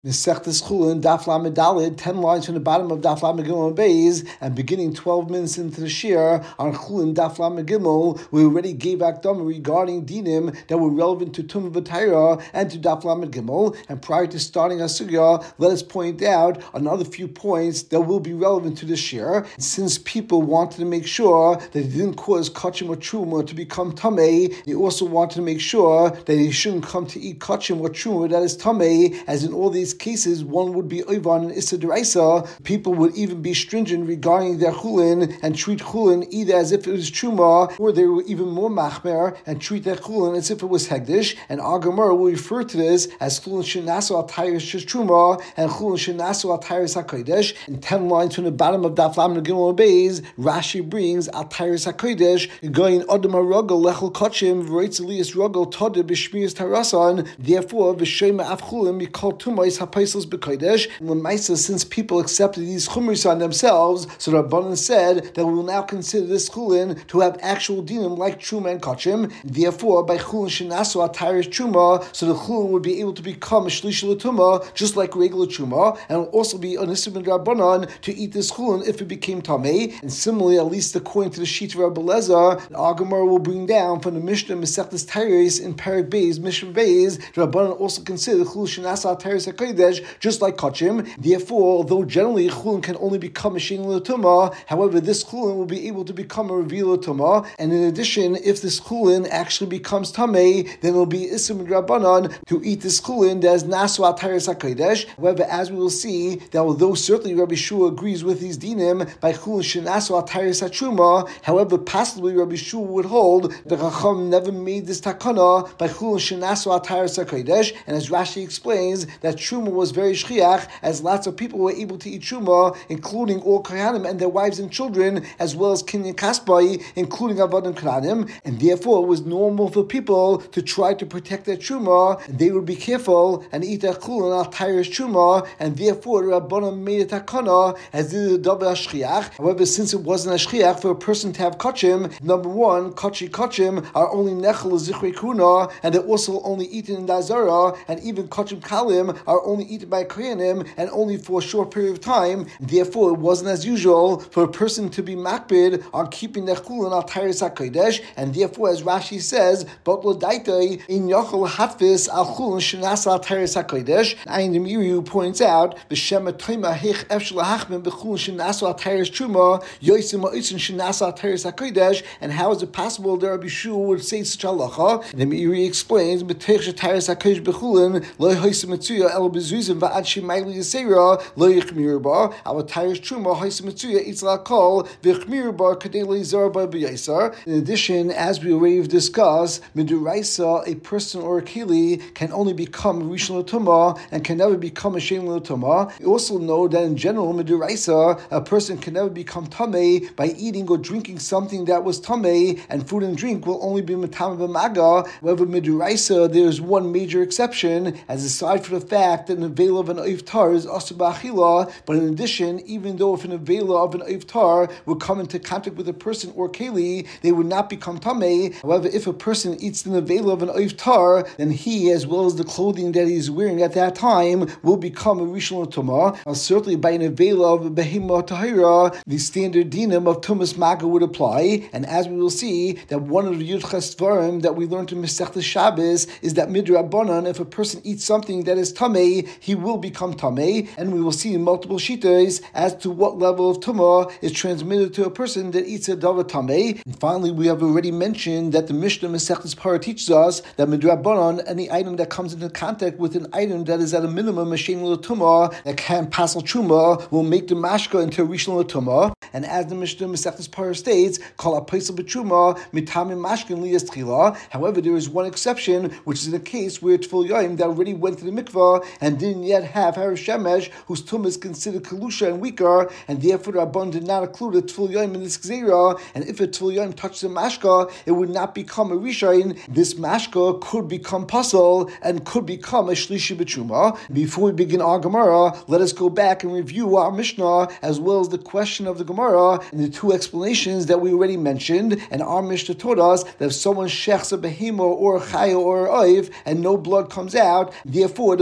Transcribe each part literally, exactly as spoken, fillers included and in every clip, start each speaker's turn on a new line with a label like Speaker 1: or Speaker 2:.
Speaker 1: Mesechtes Chulin, Daf Lamed Daled, ten lines from the bottom of Daf Lamed Gimel Beis, and beginning twelve minutes into the Shir on Chulin Daf Lamed Gimel, we already gave Akdama regarding dinim that were relevant to Tumah V'Taira and to Daf Lamed Gimel. And prior to starting our sugya, let us point out another few points that will be relevant to the Shir. Since people wanted to make sure that it didn't cause kachim or truma to become tamei, they also wanted to make sure that they shouldn't come to eat kachim or truma that is tamei, as in all these cases, one would be Oivan and Issa Deraisa. People would even be stringent regarding their chulin and treat chulin either as if it was truma, or they were even more machmer and treat their chulin as if it was hegdish. And our Gemara will refer to this as chulin shenasu al tayris truma and chulin shenasu al tayris hakodesh. In ten lines from the bottom of Daf Lamed Gimel Beis, Rashi brings al tayris hakodesh going adam harogel lechol kachim v'reitzelias rogel todeh b'shmiras tarasan. Therefore, v'shema af chulin mikol tumais hapaisels b'kodesh. L'maisa, since people accepted these chumris on themselves, so the Rabbanan said that we will now consider this chulin to have actual dinim like truma and kachim. Therefore, by chulin shenasu al tayris truma, so the chulin would be able to become a shlish l'tumah just like regular truma, and will also be anisim and Rabbanan to eat this chulin if it became tamei. And similarly, at least according to the sheet of Rabbi Lezer, the Agamar will bring down from the Mishnah Mesechtes Tayris in Perek Beis, Mishnah Beis, the Rabbanan also consider chulin shenasu al tayris hakodesh just like kachim. Therefore, although generally chulin can only become a shein l'tumah, however, this chulin will be able to become a reveal l'tumah. And in addition, if this chulin actually becomes tamei, then it will be isim and Rabbanan to eat this chulin that is nasu al tayris hakodesh. However, as we will see, that although certainly Rabbi Shua agrees with these dinim by chulin shenasu al tayris hatruma, however, possibly Rabbi Shua would hold the Chacham never made this takana by chulin shenasu al tayris hakodesh. And as Rashi explains, that truma was very shchiach, as lots of people were able to eat truma, including all kohanim and their wives and children, as well as kinyan kasbai, including avodim kohanim, and therefore it was normal for people to try to protect their truma, and they would be careful and eat their chulin al tayris truma, and therefore the Rabbanan made a takana as this is a double shchiach. However, since it wasn't a shchiach for a person to have kachim, number one, kachi kachim are only nechel zichrei kuna, and they're also only eaten in dazara, and even kachim kalim are only eaten by kohanim and only for a short period of time. Therefore, it wasn't as usual for a person to be makbid on keeping their chulin al tayris hakodesh, and therefore, as Rashi says, but l'daitei in yachol hatfis al chulin shenas al tayris hakodesh. Ayin Demiru points out b'shem toima hich efshel hachmin b'chulin shenas al tayris truma yosim ha'otzin shenas al tayris hakodesh. And how is it possible that Rabbi Shua would say such halacha? And Demiru explains b'teich shetayris hakodesh b'chulin lo yosim mitzuya el b'zuzim va'ad shemayli yisera lo yichmir ba our tayris truma yosim mitzuya itzla kol v'yichmir ba kadei lo yizar ba b'yisar. In addition, as we already discussed, miduraisa, a person or a keli can only become a rishon l'tumah and can never become a shein l'tumah. You also know that in general, miduraisa, a person can never become tamei by eating or drinking something that was tamei, and food and drink will only be matam v'maga. However, miduraisa, there is one major exception, as aside from the fact that an avela of an iftar is asur b'achila, but in addition, even though if an avela of an iftar would come into contact with a person or keli, they would not become tamei. However, if a person eats the avela of an iftar, then he, as well as the clothing that he is wearing at that time, will become a rishon l'tumah. Now, certainly by an avela of a behemah tahira, the standard dinim of tumas maga would apply. And as we will see, that one of the yudchas dvarim that we learned in Masechtas Shabbos is that midrabanan, if a person eats something that is tamei, he will become tamei. And we will see in multiple shitas as to what level of tumah is transmitted to a person that eats a davar tamei. And finally, we have already mentioned that the Mishnah Masechtas Para teaches us that midrabanan, any item that comes into contact with an item that is at a minimum a shein l'tumah that can passel truma will make the mashka into a rishon l'tumah. And as the Mishnah Masechtas Para states, kol ha'paisel b'truma mitamim mashkin liyas tchila. However, there is one exception, which is in a case where tfil yoim that already went to the mikvah and didn't yet have har shemesh, whose tumah is considered kelusha and weaker, and therefore the Rabban did not include a tfil yoim in this gzeira. And if a tfil yoim touched the mashka, it would not become a rishain. This mashka could become puzzle and could become a shlishi b'truma. Before we begin our Gemara, let us go back and review our Mishnah as well as the question of the Gemara and the two explanations that we already mentioned. And our Mishnah taught us that if someone shechs a behemo or a chaya or a oiv and no blood comes out, therefore the basa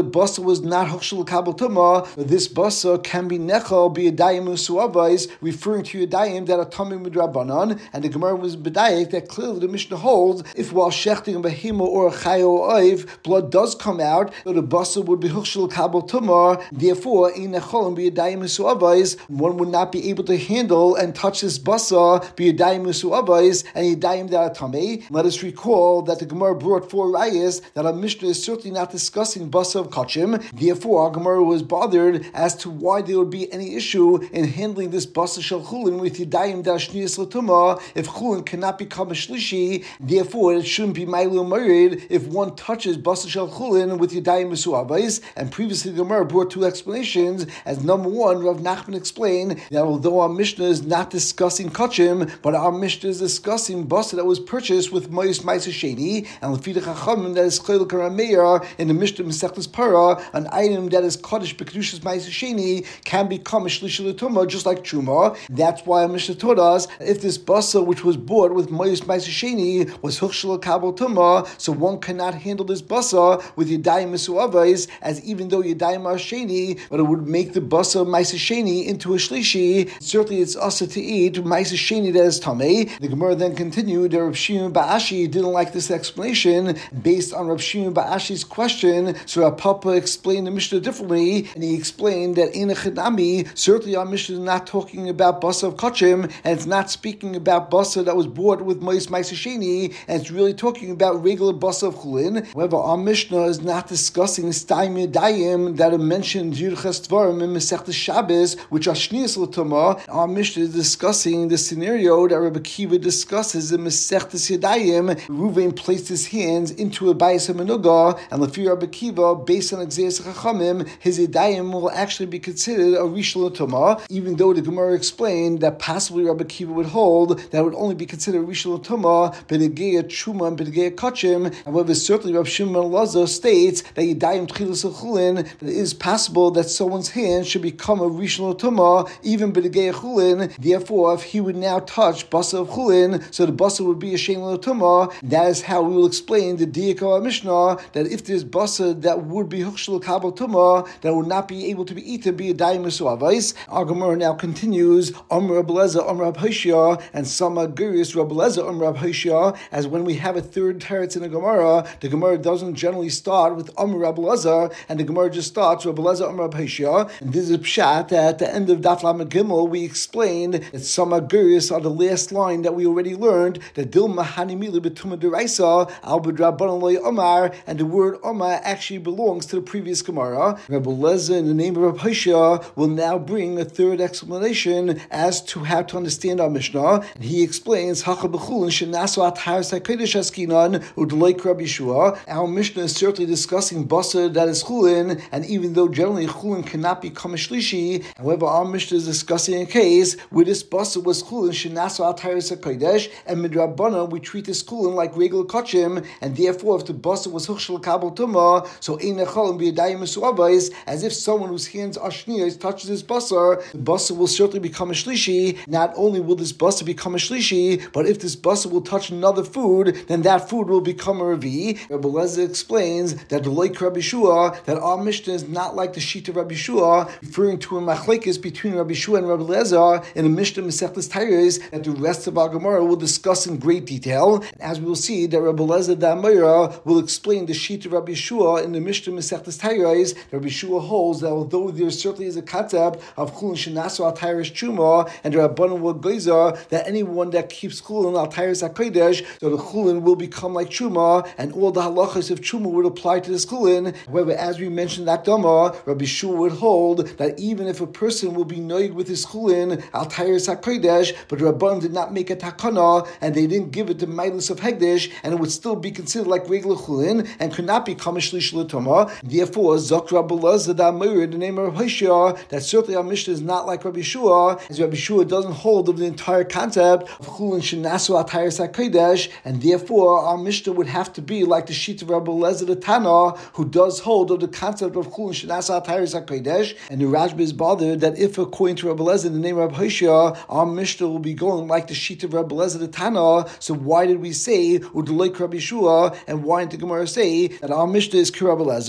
Speaker 1: was not Hukshul Kabel Tuma, but this basa can be Nechal, be Yadayim Usuavais, referring to Yadayim that are Tamim Midrabanan, and the Gemara was Bedayik that clearly the Mishnah holds if while shechting a behemo or a chayo or oiv, blood does come out, so the basa would be Hukshul Kabel Tuma, therefore, in Nechal be Yadayim Usuavais, one would not be able to handle and touch this basa, be Yadayim Usuavais, and Yadayim that are Tameh. Let us recall that the Gemara brought four rayas that our Mishnah is certainly not discussing basa of kachim. Therefore, our Gemara was bothered as to why there would be any issue in handling this basa shel chulin with yadayim dashniyas latuma. If chulin cannot become a shlishi, therefore it shouldn't be ma'ilul marid if one touches basa shel chulin with yadayim mesuavais. And previously, the Gemara brought two explanations. As number one, Rav Nachman explained that although our Mishnah is not discussing kachim, but our Mishnah is discussing basa that was purchased with mois ma'aser sheni, and lefidei chachamim that is chayil karameir in the Mishnah Masechtas Para, an item that is kaddish b'kedushas ma'aser sheni can become a shlishi l'tumah just like truma. That's why our Mishnah taught us if this basa which was bought with mois ma'aser sheni was hukshul kabel tumah, so one cannot handle this basa with yadayim mesuavais, as even though yadayim are sheni, but it would make the basa ma'aser sheni into a shlishi. Certainly, it's asa to eat ma'aser sheni that is tamei. The Gemara then continued that Rav Shimon Ba'ashi didn't like this explanation based on Rav Shimon Ba'ashi's question. So Rav Papa explained the Mishnah differently, and he explained that in a chidami, certainly our Mishnah is not talking about basa of kachim, and it's not speaking about basa that was bought with mois ma'aser sheni, and it's really talking about regular basa of chulin. However, our Mishnah is not discussing stayim yadayim that are mentioned Yirchas Dvarim in Masechtas Shabbos, which are shniyas l'tumah. Our Mishnah is discussing the scenario that Rabbi Akiva discusses in Masechtas Yadayim. Reuven placed his hands into a bayis menuga, and Lefi Rabbi Akiva, based on Exeris Chachamim, his Yadayim will actually be considered a rishon l'tumah, even though the Gemara explained that possibly Rabbi Akiva would hold that would only be considered rishon l'tumah b'negei truma and b'negei kachim. However, certainly Rabbi Shimon Elazar states that Yadayim tchilas chulin, that it is possible that someone's hand should become a rishon l'tumah even b'negei chulin. Therefore, if he would now touch basa of chulin, so the basa would be a shein l'tumah. That is how we will explain the diak of our Mishnah, that if there's basa that would be hukshul kabel tumah, that would not be able to be eaten, be a daim mesuavais. Our Gemara now continues, Amr Rabbi Lezer, Amr Rabbi Hoshea, and Sama Gurius Rabbi Lezer, Amr Rabbi Hoshea, as when we have a third teretz in the Gemara, the Gemara doesn't generally start with Amr Rabbi Lezer, and the Gemara just starts Rabbi Lezer, Amr Rabbi Hoshea. And this is a pshat that at the end of Daf Lamed Gimel we explained that Sama Gurius are the last line that we already learned, that Dilma Hanimili Betuma Deraisa, Al B'Drabanan Lo Omar, and the word Omar actually belongs to the previous Gemara. Rabbi Lezer, in the name of Rabbi Hoshea, will now bring a third explanation as to how to understand our Mishnah. And he explains, Hacha B'chulin Shenasu Atar Sakodesh Askinan Udleik Rabbi Yeshua. Our Mishnah is certainly discussing basa that is chulin, and even though generally chulin cannot become a shlishi, however, our Mishnah is discussing a case where this basa was chulin Shenasu Atar Sakodesh, and midrabana we treat this chulin like regular kachim, and therefore if the basa was hukshul kabel tumah, so ein echol and b'yadayim mesuavais, as if someone whose hands are shniyos touches this basa, the basa will certainly become a shlishi. Not only will this basa become a shlishi, but if this basa will touch another food, then that food will become a revi. Rabbi Lezer explains that the like Rabbi Yeshua, that our Mishnah is not like the sheet of Rabbi Yeshua, referring to a machlekes between Rabbi Yeshua and Rabbi Lezer in the Mishnah Masechtas Tayres that the rest of our Gemara will discuss in great detail. As we will see, that Rabbi Lezer Da'amira will explain the sheet of Rabbi Yeshua in the Mishnah Masechtas Tayres. Rabbi Yeshua holds that although there certainly is a concept of chulin shenasu al tayres truma, and the Rabbanan will geyser that anyone that keeps chulin al tayres hakodesh, so the chulin will become like truma, and all the halachas of truma would apply to this chulin. However, as we mentioned that Dama, Rabbi Yeshua would hold that even if a person will be noig with his chulin al tayres hakodesh, but the Rabbanan did not make a takana, and they didn't give it the milas of hegdish, and it would still be considered like regular chulin, and could not become a shlish l'tuma. Therefore, Zok Rabbi Lezer Da'amir, in the name of Rabbi Hoshea, that certainly our Mishnah is not like Rabbi Yeshua, as Rabbi Yeshua doesn't hold of the entire concept of chulin shenasu al tayres hakodesh, and therefore our Mishnah would have to be like the sheet of Rabbi Lezer the Tana, who does hold of the concept of chulin shenasu al tayres hakodesh. And the Rashba is bothered that if, according to Rabbi Lezer, in the name of Rabbi Hoshea, our Mishnah will be going like the sheet of Rabbi Lezer the Tana, so why did we say udleik Rabbi Yeshua, and why didn't the Gemara say that our Mishnah is Rabbi Lezer? The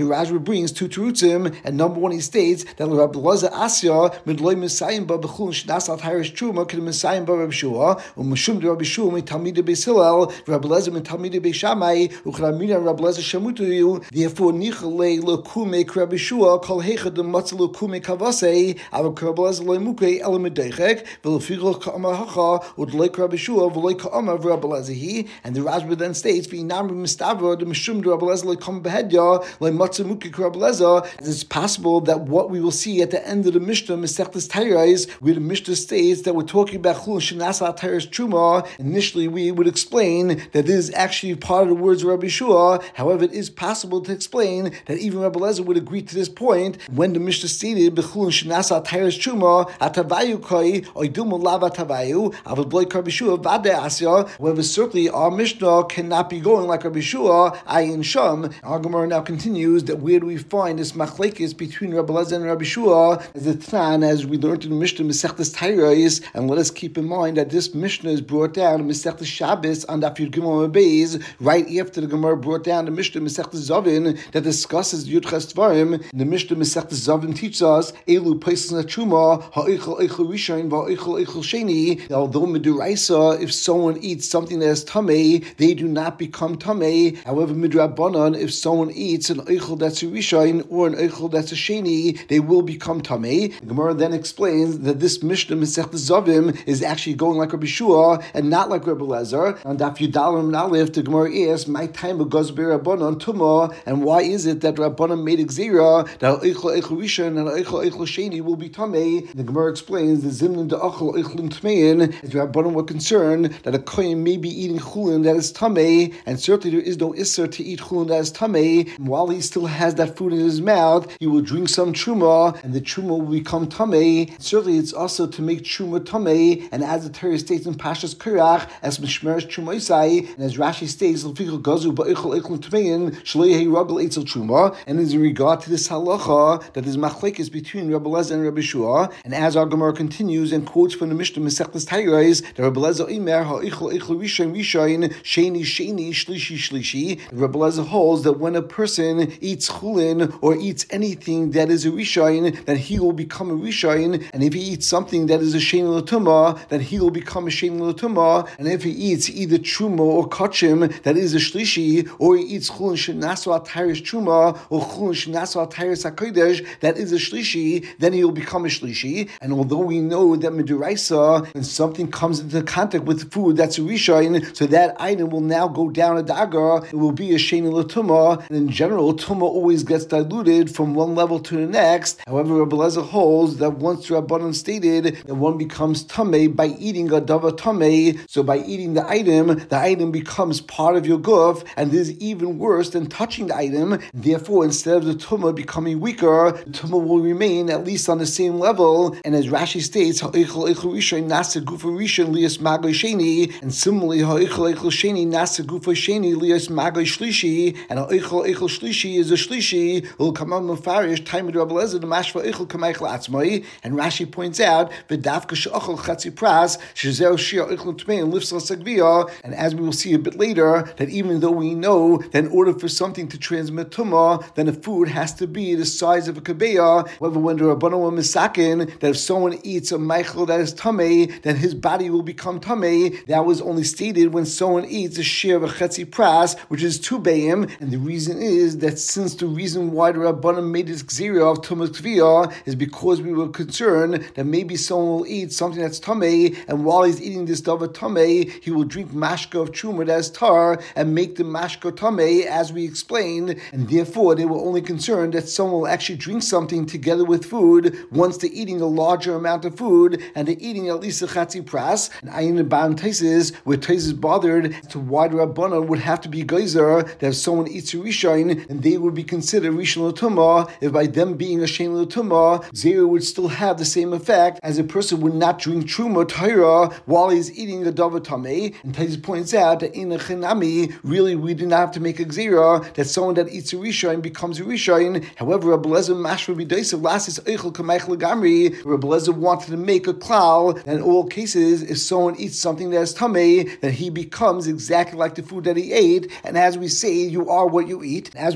Speaker 1: Rashba brings two terutzim, and number one he states that Rabbi Elazar Asya midloi Messiah ba b'chulin shnas al tayrish truma k'd Messiah ba Rabbi Shua u'mashum de Rabbi Shua mitalmidei Beis Hillel Rabbi Elazar mitalmidei Beis Shammai u'chramina Rabbi Elazar shamutu. Therefore nichale lokume Rabbi Shua kol heichad matzah lokume kavasei aber Rabbi Elazar loimuke elamideichek v'lefichol ka'amar hacha u'dleik Rabbi Shua v'leik ka'amar v'Rabbi Elazar he. And the Rashba then states v'inam mistavra the mishum de Rabbi Elazar loikam behedya loimatzah muke Rabbi Elazar. It's possible that what we will see at the end of the Mishnah Masechtas Tayrais, where the Mishnah states that we're talking about chulin shenasa tayris truma. Initially, we would explain that this is actually part of the words of Rabbi Shua. However, it is possible to explain that even Rabbi Elazar would agree to this point when the Mishnah stated bechulin shenasa tayris truma atavayu koi oidumu lava tavayu avadloik Rabbi Shua vade asya. However, certainly our Mishnah cannot be going like Rabbi Shua ayin sham. Our Gemara now continues that where do we find this machlekes between Rabbi Elazar and Rabbi Shua as the Tnan, as we learned in the Mishnah Masechtas Tayrais. And let us keep in mind that this Mishnah is brought down in Masechtas Shabbos on Daf Yud Gimel Beis, right after the Gemara brought down the Mishnah Masechtas Zavin that discusses Yud Ches Dvarim. The Mishnah Masechtas Zavin teaches us Elu Peisos Truma Ha'Eichel Eichel Rishon Va'Eichel Eichel Sheni. Although Miduraisa, if someone eats something that is tamei, they do not become tamei. However, Midrabanan, if someone eats an Eichel that's a Rishon or an Eichel that's a Sheni, they will become tamei. The Gemara then explains that this Mishnah Masechtas Zavim is actually going like Rabbi Shua and not like Rabbi Elazar. On Daf Yudalim and Aleph, the Gemara asks, "My time goes be Rabbanon Tuma," and why is it that Rabbanon made Xera that Eichel Eichel Rishon and Eichel Eichel Sheni will be tamei? The Gemara explains the Zimnin de Achel Eichlin Tmein, as Rabbanon were concerned that a kohen may be eating chulin that is tamei, and certainly there is no isser to eat chulin that is tamei. While he still has that food in his mouth, he will drink some truma, and the truma will become tamei. Certainly, it's also to make truma tamei, and as the Torah states in Pashas Korach, as mishmeres trumaisai, and as Rashi states, l'fichol gazu ba'eichel eichel tmein shlei hey ragel eitzel truma. And is in regard to this halacha that is machlekes between Rabbi Elazar and Rabbi Shua, and as our Gemara continues and quotes from the Mishnah Masechtas Tayrais, that Rabbi Elazar imer ha'eichel eichel rishon rishon sheni sheni shlishi shlishi. Rabbi Elazar holds that when a person eats chulin or eats anything that is a rishon, then he will become a rishon, and if he eats something that is a sheni l'tumah, then he will become a sheni l'tumah, and if he eats either truma or kachim that is a shlishi, or he eats chulin shenasu al tayris truma or chulin shenasu al tayris hakodesh that is a shlishi, then he will become a shlishi. And although we know that miduraisa, when something comes into contact with food that's a rishon, so that item will now go down a dagar, it will be a sheni l'tumah, and in general, tumah always gets diluted from one level to the next. However, Rabbi Elazar holds that once Rabbanan stated that one becomes tamei by eating a davar tamei, so by eating the item, the item becomes part of your guf, and this is even worse than touching the item. Therefore, instead of the tumah becoming weaker, the tumah will remain at least on the same level. And as Rashi states, ha'eichel eichel rishon nasa gufa rishon lias magoi sheni, and similarly, ha'eichel eichel sheni nasa gufa sheni lias magoi shlishi, and ha'eichel eichel shlishi is a shlishi. Will come on mufarish time with Rabbi Elazar the mashva eichel kamaychel atzmai. And Rashi points out v'dafka she'achel chatzi pras shezeu shia eichel tmein lifts l'sagvia. And as we will see a bit later, that even though we know that in order for something to transmit tumah, then the food has to be the size of a kabeya. However, when the Rabbanan were misakin that if someone eats a meichel that is tamei, then his body will become tamei, that was only stated when someone eats a share of a chetzi pras, which is two bayim. And the reason is that since the reason why the Rabbanan made this gzira of tumah kviyah is because we were concerned that maybe someone will eat something that's tamei, and while he's eating this davar tamei, he will drink mashka of truma that is tar and make the mashka tamei, as we explained, and therefore they were only concerned that someone will actually drink something together with food once they're eating a larger amount of food and they're eating at least a chatzi pras. And ayin the ban taises where taises bothered as to why the Rabbanan would have to be geyser that if someone eats a rishon and they would be considered rishon l'tumah, if by them being a sheni l'tumah, zera would still have the same effect as a person would not drink truma taira while he's eating a davar tamei. And Taisus points out that in a chinami, really we do not have to make a gzera that someone that eats a rishon becomes a rishon. However, Rabbi Elazar mashma b'daisav lasis eichel kamaychel gamri. Rabbi Elazar wanted to make a klal that in all cases, if someone eats something that is tamei, then he becomes exactly like the food that he ate. And as we say, you are what you eat. And as we mentioned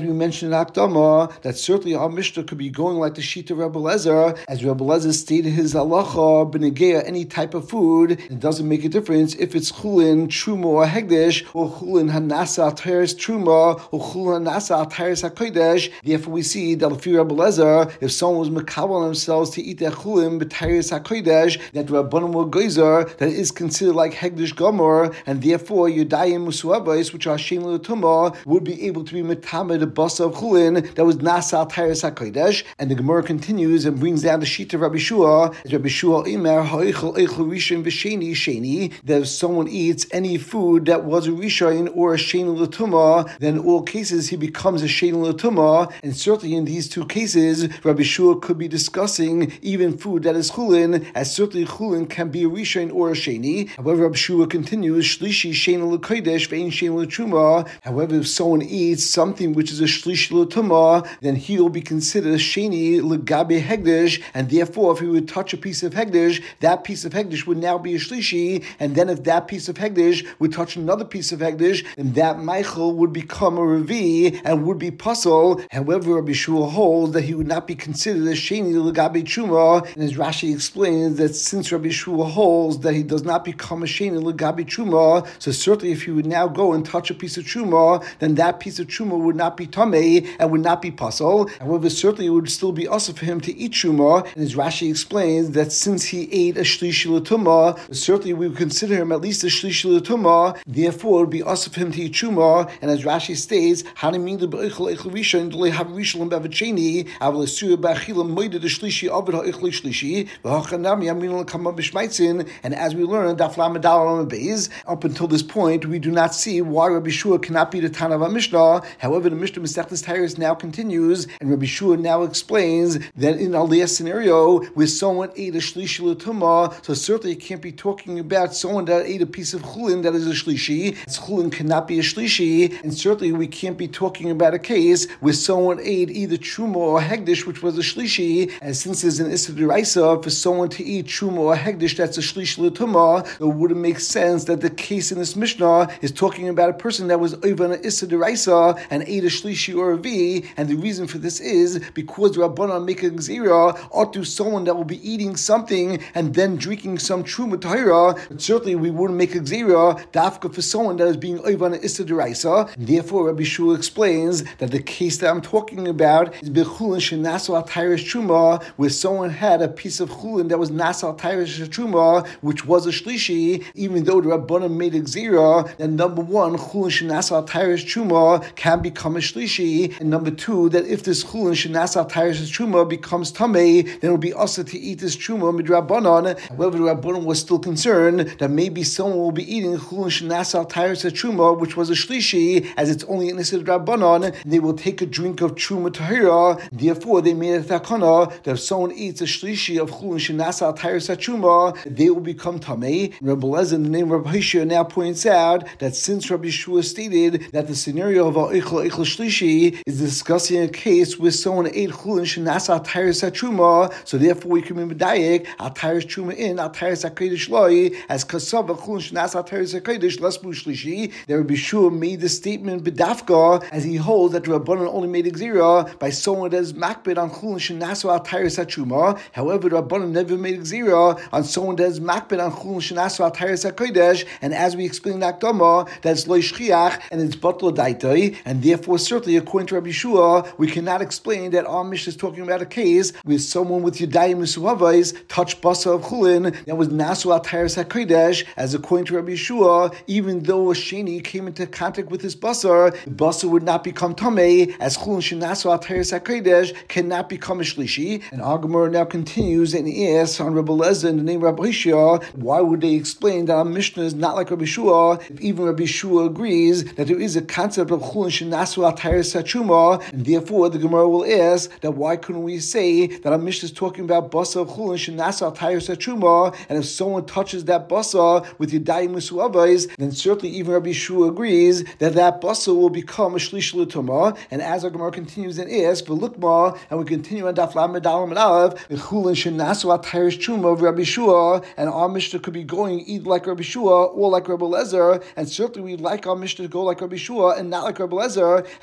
Speaker 1: mentioned in Akdama that certainly our Mishnah could be going like the Shita of Rebbe Lezer, as Rebbe Lezer stated his halacha, b'negeya, any type of food. It doesn't make a difference if it's chulin, truma, or hegdish, or chulin hanasa teres truma, or chulin hanasa teres hakodesh. Therefore, we see that if Rebbe Lezer, if someone was makabel on themselves to eat their chulin b'teres hakodesh, that Rabbanim were geyser, that is considered like hegdish gomer, and therefore yudayim musuavos, which are shein l'tumah, would be able to be metamed the basa of chulin that was nasa teres hakodesh. And the Gemara continues and brings down the sheet of Rabbi Shua, as Rabbi Shua Imer ha'echel echel rishon v'sheni sheni, that if someone eats any food that was a rishon or a shein l'tumah, then in all cases he becomes a shein l'tumah. And certainly in these two cases, Rabbi Shua could be discussing even food that is chulin, as certainly chulin can be a rishon or a sheni. However, Rabbi Shua continues, shlishi shein l'kodesh ve'in shein l'tumah. However, if someone eats something which is a shlishi l'tumah, then he will be considered a sheni l'gabe hegdish, and therefore if he would touch a piece of hegdish, that piece of hegdish would now be a shlishi, and then if that piece of hegdish would touch another piece of hegdish, then that Michael would become a revi and would be puzzle. However, Rabbi Shua holds that he would not be considered a sheni l'gabe truma, and as Rashi explains that since Rabbi Shua holds that he does not become a sheni l'gabe truma, so certainly if he would now go and touch a piece of truma, then that piece of truma would not be tamei and would not be puzzle. However, certainly it would still be also for him to eat truma, and as Rashi explains that since he ate a shlishi l'tumah, certainly we would consider him at least a shlishi l'tumah, therefore it would be also for him to eat truma. And as Rashi states, hanimid b'eichel eichel rishon d'lei have rishon b'avacheni avol esur b'achila moide the shlishi avid ha'eichel shlishi v'hachanam yamin l'kama b'shmaitzin. And as we learn daf lamed daled beis, up until this point we do not see why Rabbi Shua cannot be the Tana of our Mishnah. However, the Mishnah Masechtas Tairis now continues, and Rabbi Shua now explains that in our last scenario where someone ate a shlishi l'tumah, so certainly it can't be talking about someone that ate a piece of chulin that is a shlishi. Chulin cannot be a shlishi, and certainly we can't be talking about a case where someone ate either truma or hegdish, which was a shlishi. And since there's an issa d'oraisa for someone to eat truma or hegdish that's a shlishi l'tumah, it wouldn't make sense that the case in this Mishnah is talking about a person that was over an issa d'oraisa and ate a shlishi or a v. And the reason for this is because Rabbanan make a gzira or to someone that will be eating something and then drinking some truma tahira. But certainly we wouldn't make a gzira dafka for someone that is being over an issa d'oraisa. Therefore, Rabbi Shua explains that the case that I'm talking about is bechulin shenaso al tayrish truma, where someone had a piece of chulin that was naso al tayrish truma, which was a shlishi, even though the Rabbanan made a gzira. And number one, chulin shenaso al tayrish truma can become a shlishi, and number two, that if this chulin shenaso al tayrish truma becomes tamei, then it will be also to eat this truma midrabanan. However, the Rabbanan was still concerned that maybe someone will be eating chulin shenaso al tayrish truma, which was a shlishi, as it's only an issa d'Rabbanan, they will take a drink of truma tahira. Therefore, they made a takana that if someone eats a shlishi of chulin shenaso al tayrish truma, they will become tamei. Rabbi Lezer, in the name of Rabbi Hishya, now points out that since Rabbi Shua stated that the scenario of al eichel eichel shlishi is discussing a case where someone ate chulin shenaso al tayrish truma, so therefore we can be medayek al tayrish truma in al tayrish hakodesh loi as kasava chulin shenaso al tayrish hakodesh lasbu shlishi. That Rabbi Shua made the statement b'dafka as he holds that the Rabbanan only made a gzira by someone that is makbid on chulin shenaso al tayrish truma. However, the Rabbanan never made a gzira on someone that is makbid on chulin shenaso al tayrish hakodesh. And as we explained in Akdama, that's lo shchiach and it's batla daitai. And therefore, certainly according to Rabbi Shua, we cannot explain that our Mishnah is talking about a case where someone with yadayim mesuavais touched basa of chulin that was naso al tayrish hakodesh. As according to Rabbi Shua, even though a sheni came into contact with his basar, the basar would not become tamei, as chulin shenaso al tayrish hakodesh cannot become a shlishi. And our Gemara now continues and asks on Rabbi Lezer in the name of Rabbi Hishya, why would they explain that our Mishnah is not like Rabbi Shua, if even Rabbi Shua agrees that there is a concept of chulin shenaso al tayrish truma, and therefore the Gemara will ask that why couldn't we say that our Mishnah is talking about basar of chulin shenaso al tayrish truma, and if someone touches that basar with yadayim mesuavais, then certainly even Rabbi Shua agrees that that basar will become a shlish l'tumah. And as our Gemara continues and asks for lukma, and we continue on daf lamed daled and aleph, the chulin shenaso al tayrish truma of Rabbi Shua, and our Mishnah could be going either like Rabbi Shua or like Rabbi Lezer, and certainly we'd like our Mishnah to go like Rabbi Shua and not like Rabbi Lezer, as Rabbi Lezer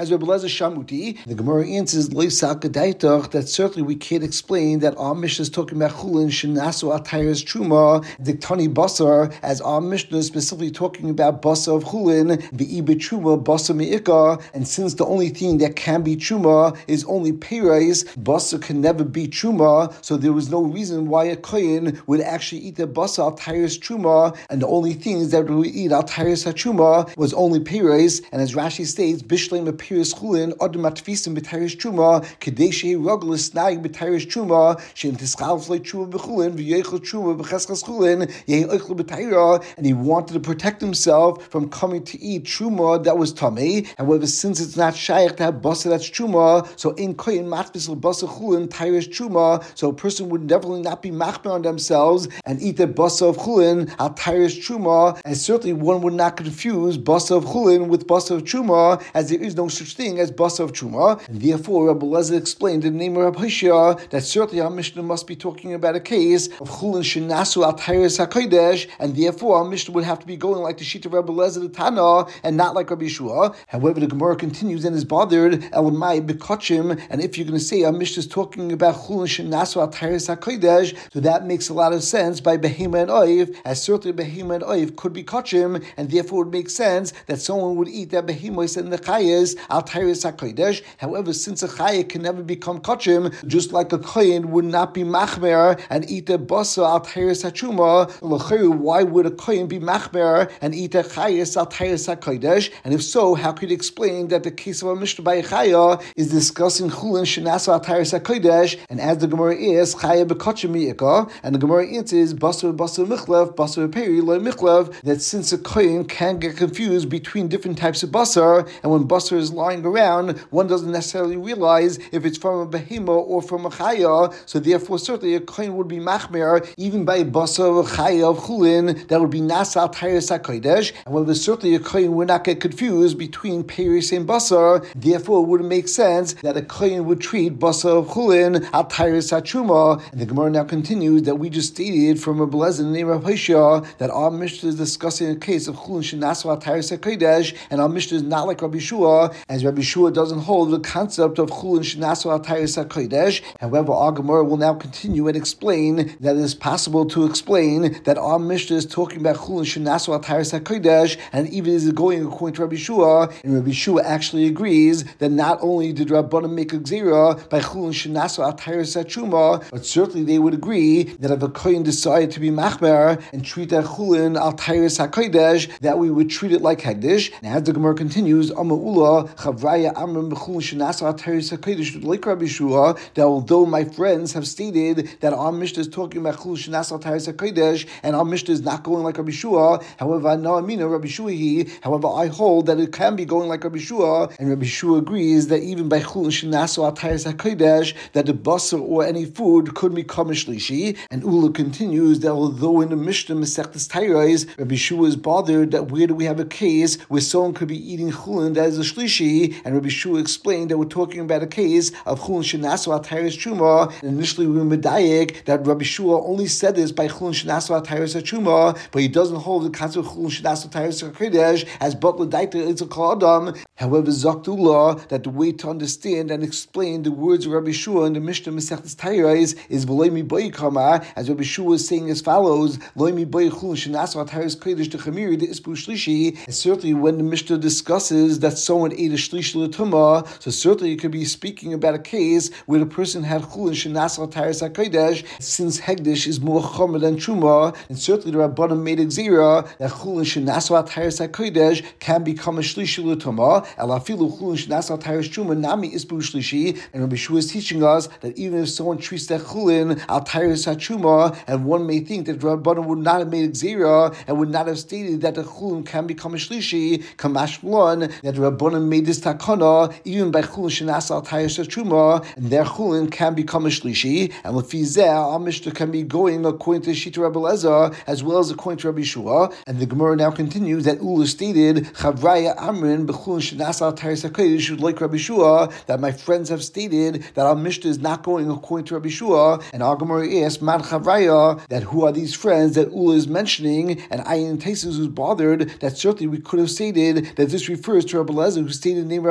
Speaker 1: Lezer Shamuti. The Gemara answers that certainly we can't explain that our Mishnah is talking about Chulin Shenasu Atayres Truma Diktani Basar, as our Mishnah is specifically talking about Basar of Chulin, V'ibe Truma Basar Me'ika, and since the only thing that can be Truma is only Peres, Basar can never be Truma, so there was no reason why a Kohen would actually eat the Basar Atayres Truma, and the only things that would eat Atayres HaTruma was only Peres, and as Rashi states, Bishleim Peres Chulin Adam Atfisim B'Tayres Truma Kadeshi Rogel Snag B'Tayres Truma Shem Tischal Flay Truma B'Chulin V'Yechel Truma B'Cheschas Chulin Yehi Oichel B'Tayra, and he wanted to protect himself from coming to eat Truma that was Tamei. However, since it's not Shaykh to have Basa that's Truma, so in Koyin Matfis Basa Chulin Tayres Truma, so a person would definitely not be machmer on themselves and eat the Basa of Chulin al Tayres Truma, and certainly one would not confuse Basa of Chulin with Basa of Truma, as there is no such thing as Basa of Truma. And therefore, Rabbi Lezer explained in the name of Rabbi Hishya that certainly our Mishnah must be talking about a case of Chulin Shenasu al Tayres HaKodesh, and therefore our Mishnah would have to be going like the sheet of Rabbi Lezer the Tana and not like Rabbi Yeshua. However, the Gemara continues and is bothered Elamai B'Kachim, and if you're going to say our Mishnah is talking about Chulin Shenasu al Tayres HaKodesh, so that makes a lot of sense by Behema and Oiv, as certainly Behema and Oiv could be Kachim, and therefore it would make sense that someone would eat that Behemos and the Chayes al Tayres HaKodesh. However, since a Chaye can never become Kachim, just like a Kohen would not be Machmer and eat the Basa al Tayres HaTruma, why would a Kohen be Machmer and eat the Chayes al Tayres HaKodesh? And if so, how could you explain that the case of a Mishnah by a Chaya is discussing Chulin Shenasu al Tayres HaKodesh, and as the Gemara is Chaya B'Kachim Mi'ika, and the Gemara answers Basa Basa Michlev, Basa Peri Lo Michlev, that since a Kohen can get confused between different types of Basar, and when Basar is lying around, one doesn't necessarily realize if it's from a Behema or from a Chaya, so therefore certainly a Kohen would be Machmer even by a Basar of Chaya of Chulin that would be Nasa al Tayres HaKodesh. However, certainly a Kohen would not get confused between Peris and Basar, therefore it would make sense that a Kohen would treat Basar of Chulin al Tayres HaTruma. And the Gemara now continues that we just stated from Rabbi Lezer in the name of Hishya that our Mishnah is discussing a case of Chulin Shenasu al Tayres HaKodesh, and our Mishnah is not like Rabbi Shua, as Rabbi Shua doesn't hold the concept of Chulin Shenasu al Tayres HaKodesh. However, our Gemara will now continue and explain that it is possible to explain that our Mishnah is talking about Chulin Shenasu al Tayres HaKodesh, and even is going according to Rabbi Shua, and Rabbi Shua actually agrees that not only did Rabbanan make a Gzera by Chulin Shenasu al Tayres HaTruma, but certainly they would agree that if a Kohen decided to be Machmer and treat that Chulin al Tayres HaKodesh, that we would treat it like Hegdish. And as the Gemara continues, Ama'ula Chavraya Amram B'Chulin Shenasu al Tayres HaKodesh like Rabbi Shua, that although my friends have stated that our Mishnah is talking about Chulin Shenasu al Tayres HaKodesh, and our Mishnah is not going like Rabbi Shua, however, I know Amina Rabbi Shua he, however, I hold that it can be going like Rabbi Shua, and Rabbi Shua agrees that even by Chulin Shenasu al Tayres HaKodesh, that the basar or any food could become a shlishi. And Ula continues that although in the Mishnah Masechtas Tairais, Rabbi Shua is bothered that where do we have a case where someone could be eating chulin that is a shlishi, and Rabbi Shua explained that we're talking about a case of chulin shenasu al Tayres Truma. And initially we were medayek that Rabbi Shua only said this by chulin shenasu al Tayres Truma, but he doesn't hold the concept of chulin shenasu al Tayres HaKodesh as but l'daita it's a kol adam. However, Zaktullah, that the way to understand and explain the words of Rabbi Shua in the Mishnah Masechtas Tairais is v'lo mi boi kama, as Rabbi Shua is saying as follows: lo mi boi chulin shenasu al Tayres Kodesh to chamiri de ispu shlishi. And certainly, when the Mishnah discusses that someone ate a shlish l'tumah, so certainly it could be speaking about a case where the person had chulin shenasu al Tayres HaKodesh, since hegdish is more chomer than truma, and certainly the Rabbanim made a gzira that chulin shenasu al Tayres HaKodesh can become a shlish l'tumah. Elafilu chulin shenasu al Tayres Truma nami ispu shlishi. And Rabbi Shua is teaching us that even if someone treats that chulin al Tayres HaTruma, and one may think that Rabbanim would not have made a gzira and would not have stated that the chulin can become a shlishi, kamash one that Rabbanim made this takana even by chulin shenasu al Tayres HaTruma, and their chulin can become a shlishi. And lefizeh our Mishnah can be going according to Shita Rabbi Lezer as well as according to Rabbi Shua. And the Gemara now continues that Ula stated Chavraya Amrin b'chulin shenasu al Tayres HaKodesh like Rabbi Shua, that my friends have stated that our Mishnah is not going according to Rabbi Shua. And our Gemara asks Man Chavraya, that who are these friends that Ula is mentioning? And Ayin Taisus was bothered that certainly we could have stated that this refers to Rabbi Lezer, who stated the name of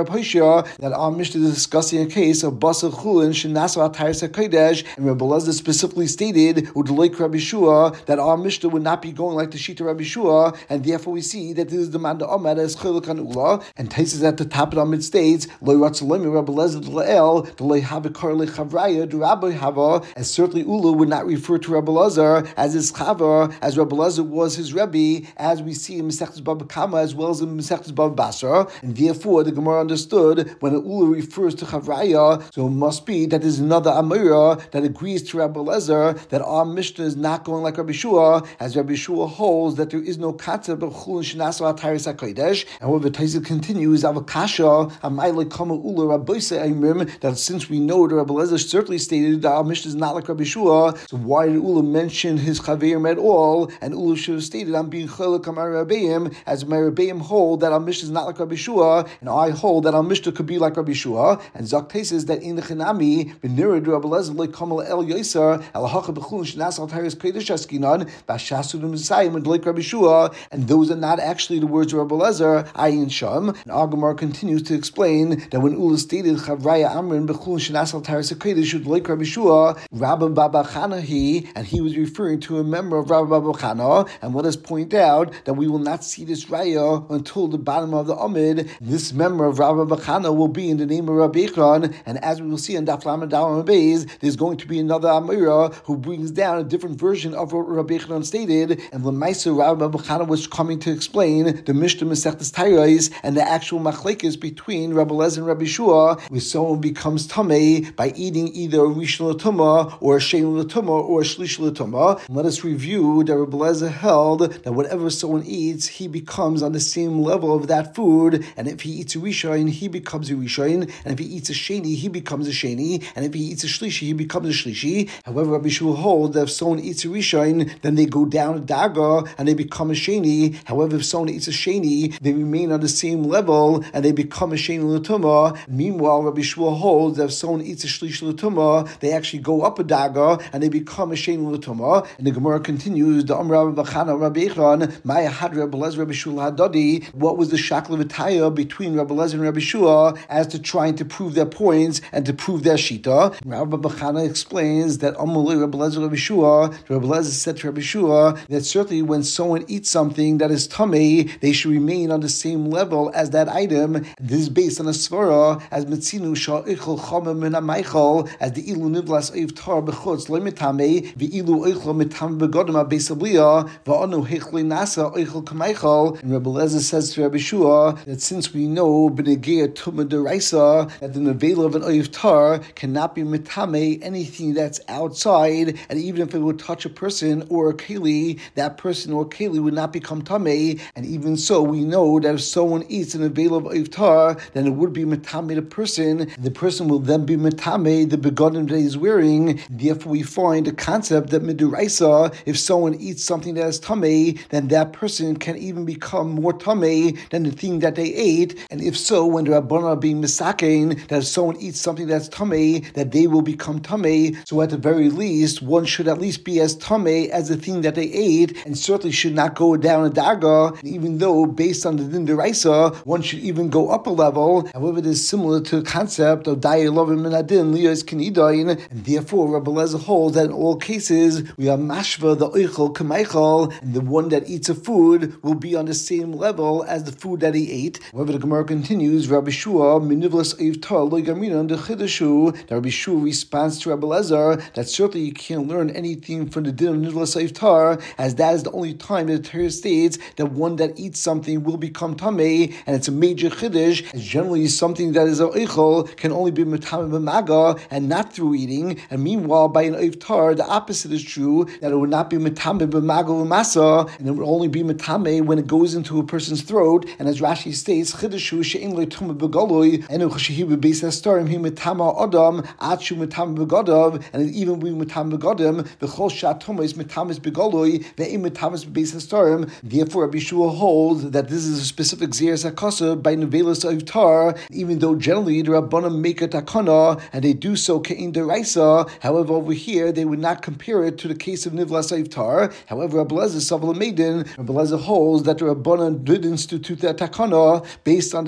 Speaker 1: Rav Hoshia that our Mishnah is discussing a case of Basar Chulin Shenasa Atayis HaKodesh, and Rabbi Elazar specifically stated Udloik Rabbi Shua that our Mishnah would not be going like the Shita Rabbi Shua, and therefore we see that this is the Manda Omad as Chiluk an Ula, and Taisis at the top of the Amid states Loi Ratzalomi Rabbi Elazar L'el D'Loi Havakar Lechavraya D'Rabbi Hava, as certainly Ula would not refer to Rabbi Elazar as his Chavar, as Rabbi Elazar was his Rebbe, as we see in Masechtas Baba Kama as well as in Masechtas Baba Basra, and therefore the Gemara understood when an Ula refers to Chavraya, so it must be that there's another Amira that agrees to Rabbi Elazar that our Mishnah is not going like Rabbi Shua, as Rabbi Shua holds that there is no concept of Chulin Shenasa Atayis HaKodesh. However, Taisa continues Avakasha Amayle Kama Ula Rabbeisa Aimrim, that since we know that Rabbi Elazar certainly stated that our Mishnah is not like Rabbi Shua, so why did Ula mention his Chaverim at all? And Ula should have stated I'm being Chelek Amar Rabbeim, as my Rabbeim hold that our Mishnah is not like Rabbi Shua, and I hold that our Mishnah could be like Rabbi Shua. And Zak says that in the Chinami B'nira Rabbi Elazar like Kamal El Yoser El Hacha B'Chulin Shenas Al Tayis Kodesh Askinan B'Shasu D'Mesayim and like Rabbi Shua, and those are not actually the words of Rabbi Elazar Ayin Sham. And Agamar continues to explain that when Ula stated Chavraya Amrin B'Chulin Shenas Al Tayis Kodesh should like Rabbi Shua, Rabbi Baba Chana he, and he was referring to a member of Rabbi Baba Chana. And let us point out that we will not see this raya until the bottom of the Amid. This member of Rabbi Baba Chana will be in the name of Rabbi Echron, and as we will see in Daf Lamed Daled Beis, there's going to be another Amira who brings down a different version of what Rabbi Echron stated, and Lemaisa Rabbi Baba Chana was coming to explain the Mishnah Masechtas Tairais and the actual machlekes between Rabbi Elazar and Rabbi Shua, where someone becomes tamei by eating either a rishon l'tumah or a shein l'tumah or a shlish l'tumah. Let us review that Rabbi Elazar held that whatever someone eats, he becomes on the same level of that food, and if he eats a rishon, he becomes a rishon, and if he eats a sheni, he becomes a sheni, and if he eats a shlishi, he becomes a shlishi. However, Rabbi Shua holds that if someone eats a rishon, then they go down a daga and they become a sheni. However, if someone eats a sheni, they remain on the same level and they become a sheni l'tumah. Meanwhile, Rabbi Shua holds that if someone eats a shlish l'tumah, they actually go up a daga and they become a sheni l'tumah. And the Gemara continues, the Amr Rabbi Bachana Rabbi Echron, Maya had Rabbi Elazar Rabbi Shua Hadadi. What was the shakla v'taya between Rabbi Elazar and Rabbi Shua as to trying to prove their points and to prove their shita? Rabbi Bachana explains that Amalei Rabbi Elazar Rabbi Shua, Rabbi Elazar said to Rabbi Shua that certainly when someone eats something that is tamei, they should remain on the same level as that item. This is based on a svara as Metzinu sha'ichol chama min ha'meichel, as the ilu nivlas oiv tar b'chutz lo mitamei v'ilu oichel mitam begodim ha'beisablia va'anu hechlei nasa oichel kameichel. And Rabbi Elazar says to Rabbi Shua that since we know b'negei tumah deraisa that the nevela of an oiv tar cannot be mitamei anything that's outside, and even if it would touch a person or a keli, that person or keli would not become tamei. And even so, we know that if someone eats an nevela of oiv tar, then it would be mitamei the person, and the person will then be mitamei the begodim that he's wearing. Therefore, we find the concept that midiraisa, if someone eats something that is tamei, then that person can even become more tamei than the thing that they ate. And if so, when the Rabbanan are being misakein, that if someone eats something that's tamei, that they will become tamei. So at the very least, one should at least be as tamei as the thing that they ate, and certainly should not go down a daga. And even though, based on the din deraisa, one should even go up a level. However, it is similar to the concept of dayei lovin min adin liyos kenidain, and therefore Rabbi Elazar holds that in all cases we are mashva the oichel kameichel, and the one that eats a food will be on the same level as the food that he ate. However, the Gemara continues, Rabbi Shua minivlas oiv tar lo yaminan de chidushu. That Rabbi Shua responds to Rabbi Elazar that certainly you can't learn anything from the din of nivlas oiv tar, as that is the only time that the Torah states that one that eats something will become tamei, and it's a major chiddush, as generally something that is a oichel can only be mitamei b'maga and not through eating. And meanwhile, by an oiv tar, the opposite is true, that it would not be mitamei b'maga u'masa, and it would only be mitamei when it goes into a person's throat. And as Rashi states, chidushu she'en lo tumah b'galoi enu chashihi b'beis hastarim hi mitama adam atshu mitama b'gadav, and it even be mitama b'gadim v'chol shat tumah is mitamas b'galoi ve'im mitamas b'beis hastarim. Therefore, Rabbi Shua holds that this is a specific zeres hakasa by nevelas oiv tar, even though generally the Rabbanan make a takana and they do so ke'in deraisa. However, over here they would not compare it to the case of nivlas oiv tar. However, Rabbi Elazar Saval Maiden, Rabbi Elazar holds that the Rabbanan did institute that takana based on the same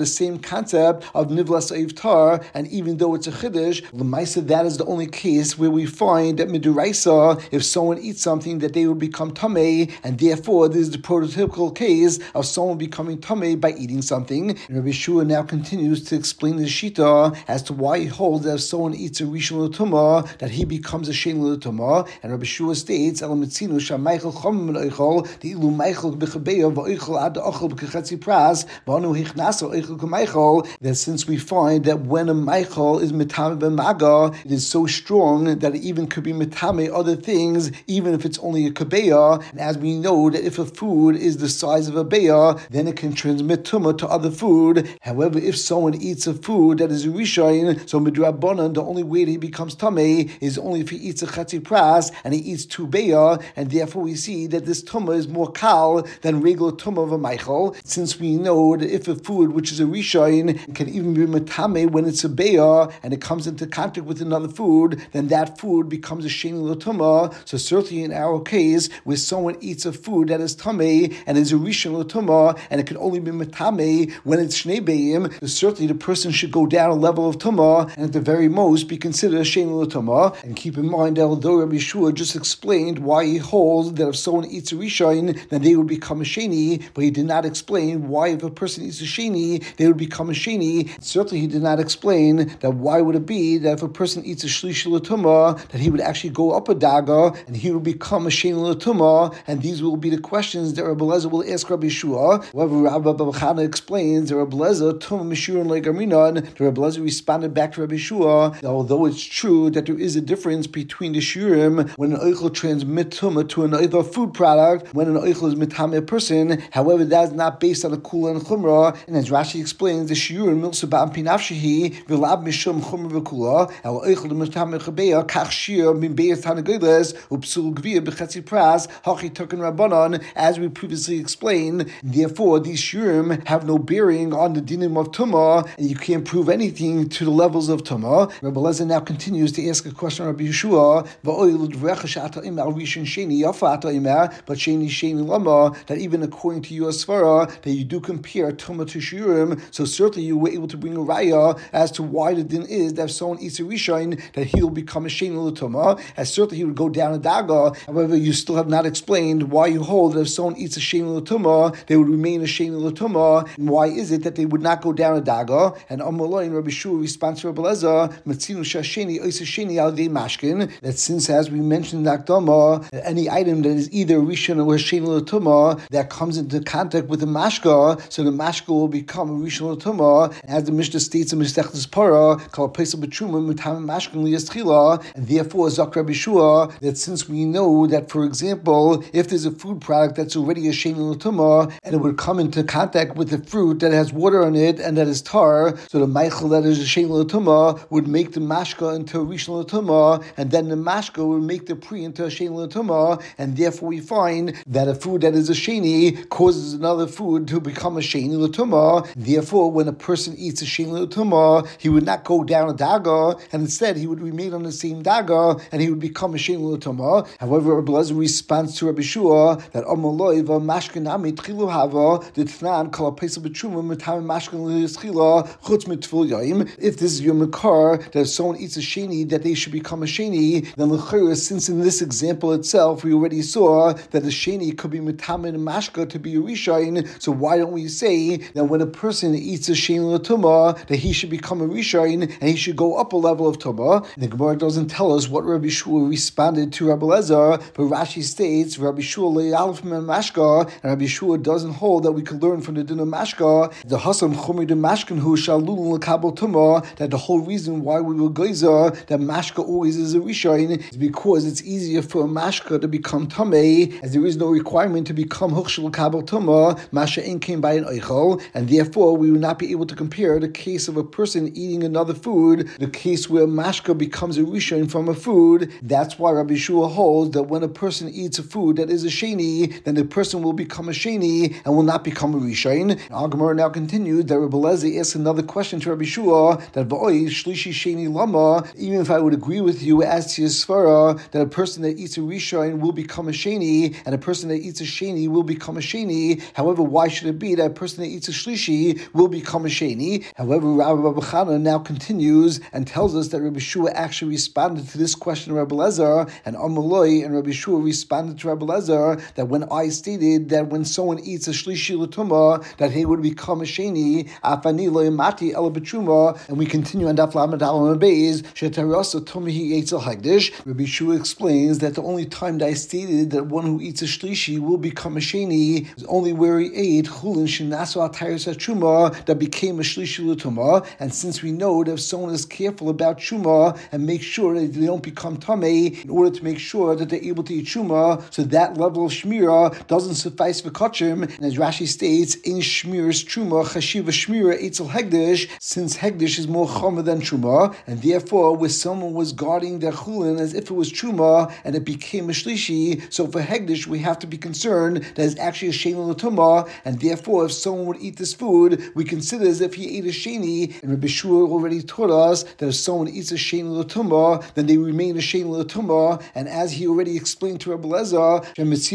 Speaker 1: concept of Nivlas Eiv Tar, and even though it's a Chiddush, L'maisa, that is the only case where we find that Miduraisa, if someone eats something, that they would become Tamei, and therefore this is the prototypical case of someone becoming Tamei by eating something. And Rabbi Shua now continues to explain the Shita as to why he holds that if someone eats a Rishon L'Tumah, that he becomes a Shein L'Tumah. And Rabbi Shua states, El Mitzinu Shamaychel Chom Min Oichel, the Ilu Meichel B'Chabeya V'Oichel Ad Ochel B'Kechetzi Pras, V'Anu Hichnaso Oichel K'Meichel, that since we find that when a Meichel is Mitame B'Maga, it is so strong that it even could be Mitame other things, even if it's only a Kabeya. And as we know that if a food is the size of a Beya, then it can transmit Tumah to other food. However, if someone eats a food that is a Rishain, so Midrabanan, the only way that he becomes Tamei is only if he eats a Chetzi Pras and he eats two Beya, and therefore we see that this Tumah is more Kal than regular Tumah of a Meichel, since we know that if a food which is a Rishain can even be Matame when it's a Beya and it comes into contact with another food, then that food becomes a Shein L'Tumah. So certainly in our case, where someone eats a food that is Tamei and is a Rishon L'Tumah, and it can only be Matame when it's Shnei Beim, so certainly the person should go down a level of Tumah and at the very most be considered a Shein L'Tumah. And keep in mind that although Rabbi Shua just explained why he holds that if someone eats a Rishon, then they would become a Sheni, but he did not explain why if a person eats a Sheni, they would become a Sheni. Certainly he did not explain that why would it be that if a person eats a Shlishi L'Tumah, that he would actually go up a Daga and he would become a Shein L'Tumah, and these will be the questions that Rabbi Lezer will ask Rabbi Shua. However, Rabbi Bachana explains that Rabbi Lezer, Tumah Mishur Le'Garminan, the Rabbi Lezer responded back to Rabbi Shua, although it's true that there is a difference between the Shurim when an Eichel transmits Tumah to another food product, when an Eichel is Mitame a person, however, that is not based on a Kula and Chumrah, and as Rashi explains, the Shurim Milsa Ba'am Pinafshihi, Vilab Mishum Chumrah V'Kula, our Eichel Mitame Chabeya, Kach Shir, Min Be'ez Tanagiles, Upsul Gvir B'Chetzi Pras, Hachi Tukin Rabbanon, as we previously explained. Therefore, these Shurim have no bearing on the dinim of Tumah, and you can't prove anything to the levels of Tumah. Rabbi Lezer now continues to ask a question of Rabbi Yeshua, but Sheni Sheni Lama, that even according to your Svara, that you do compare Tumah to Shurim, so certainly you were able to bring a raya as to why the din is that if someone eats a Rishon, that he will become a Sheni L'Tumah, as certainly he would go down a Daga. However, you still have not explained why you hold that if someone eats a Sheni L'Tumah, they would remain a Sheni L'Tumah, and why is it that they would not go down a Daga? And Amalai and Rabbi Shua responds to Rabbi Lezer, Matzinu Shasheni Oisa Sheni Al Dei Mashkin, that since, as we mentioned in Akdama, any item that is either Rishon or Sheni L'Tumah that comes into contact with the mashka, so the mashka will become a Rishon L'Tumah, as the Mishnah states in Masechtas Para, called Pesach B'Truma Mitam Mashkin Liyaschila, and therefore Zak Rabbi Shua, that since we know that, for example, if there's a food product that's already a Sheni L'Tumah and it would come into contact with the fruit that has water on it and that is tar, so the Meichel that is a Sheni L'Tumah would make the mashka into a Rishon L'Tumah, and then the mashka would make the pri into a Sheni L'Tumah, and therefore we find that a food that is a Sheni causes another food to become a Sheni L'Tumah. Therefore, when a person eats a Sheni L'Tumah, he would not go down a daga, and instead he would remain on the same daga, and he would become a Sheni L'Tumah. However, Rabbi Lezer responds to Rabbi Shua that Amaloi va mashkenami tchilu hava the tnan kol pesach b'truma mitam mashken l'yischila chutz mitvul yaim. If this is your makar, that if someone eats a Sheni, that they should become a Sheni, then l'chayr, since in this example itself we already saw that the Sheni could be mitam and mashka to be a Rishain, so why don't we say that when a person eats a Sheni L'Tumah, that he should become a Rishain and he should go up a level of Tumah? The Gemara doesn't tell us what Rabbi Shua responded to Rabbi Lezer, but Rashi states Rabbi Shua le'alef men mashka, and Rabbi Shua doesn't hold that we can learn from the din of mashka the hasam chumri de mashkan hu shalul l'kabel Tumah, that the whole reason why we will geyser that mashka always is a Rishain is because it's easier for a mashka to become Tamei, as there is no requirement to become Huchshel Kabel Tumah, Masha in came by an Eichel, and therefore we will not be able to compare the case of a person eating another food, the case where Mashka becomes a Rishon from a food. That's why Rabbi Shua holds that when a person eats a food that is a Sheni, then the person will become a Sheni and will not become a Rishon. Our Gemara now continues that Rabbi Lezer asks another question to Rabbi Shua, that V'oi Shlishi Sheni Lama, even if I would agree with you as to your Svara, that a person that eats a Rishon will become a Sheni, and a person that eats a Sheni will become a Sheni. However, why should it be that a person that eats a Shlishi will become a sheni. However, Rabbi Chana now continues and tells us that Rabbi Shua actually responded to this question of Rabbi Lezer, and Amaloi and Rabbi Shua responded to Rabbi Lezer that when I stated that when someone eats a shlishi l'tumah, that he would become a sheni, afani lo yamati ela b'truma, and we continue on Daf Lamed Aleph Beis shetarasa tumihi eitzel hagdish. Rabbi Shua explains that the only time that I stated that one who eats a shlishi will become a sheni is only where he ate chulin shenasu atayris truma that became a shlishi l'tumah, and since we know that if someone is careful about truma and make sure that they don't become tamei in order to make sure that they're able to eat truma, so that level of shmira doesn't suffice for kachim. And as Rashi states, in shmiras truma chashiva shmira eitzel hegdish, since hegdish is more chomer than truma, and therefore where someone was guarding their chulin as if it was truma and it became a shlishi, so for hegdish we have to be concerned that it's actually a sheni l'tumah, and therefore if someone would eat this food, we consider as if he ate a sheni. And Rabbi Shua already taught us that if someone eats a sheni l'tumah, then they remain a sheni l'tumah, and as he already explained to Rabbi Lezer,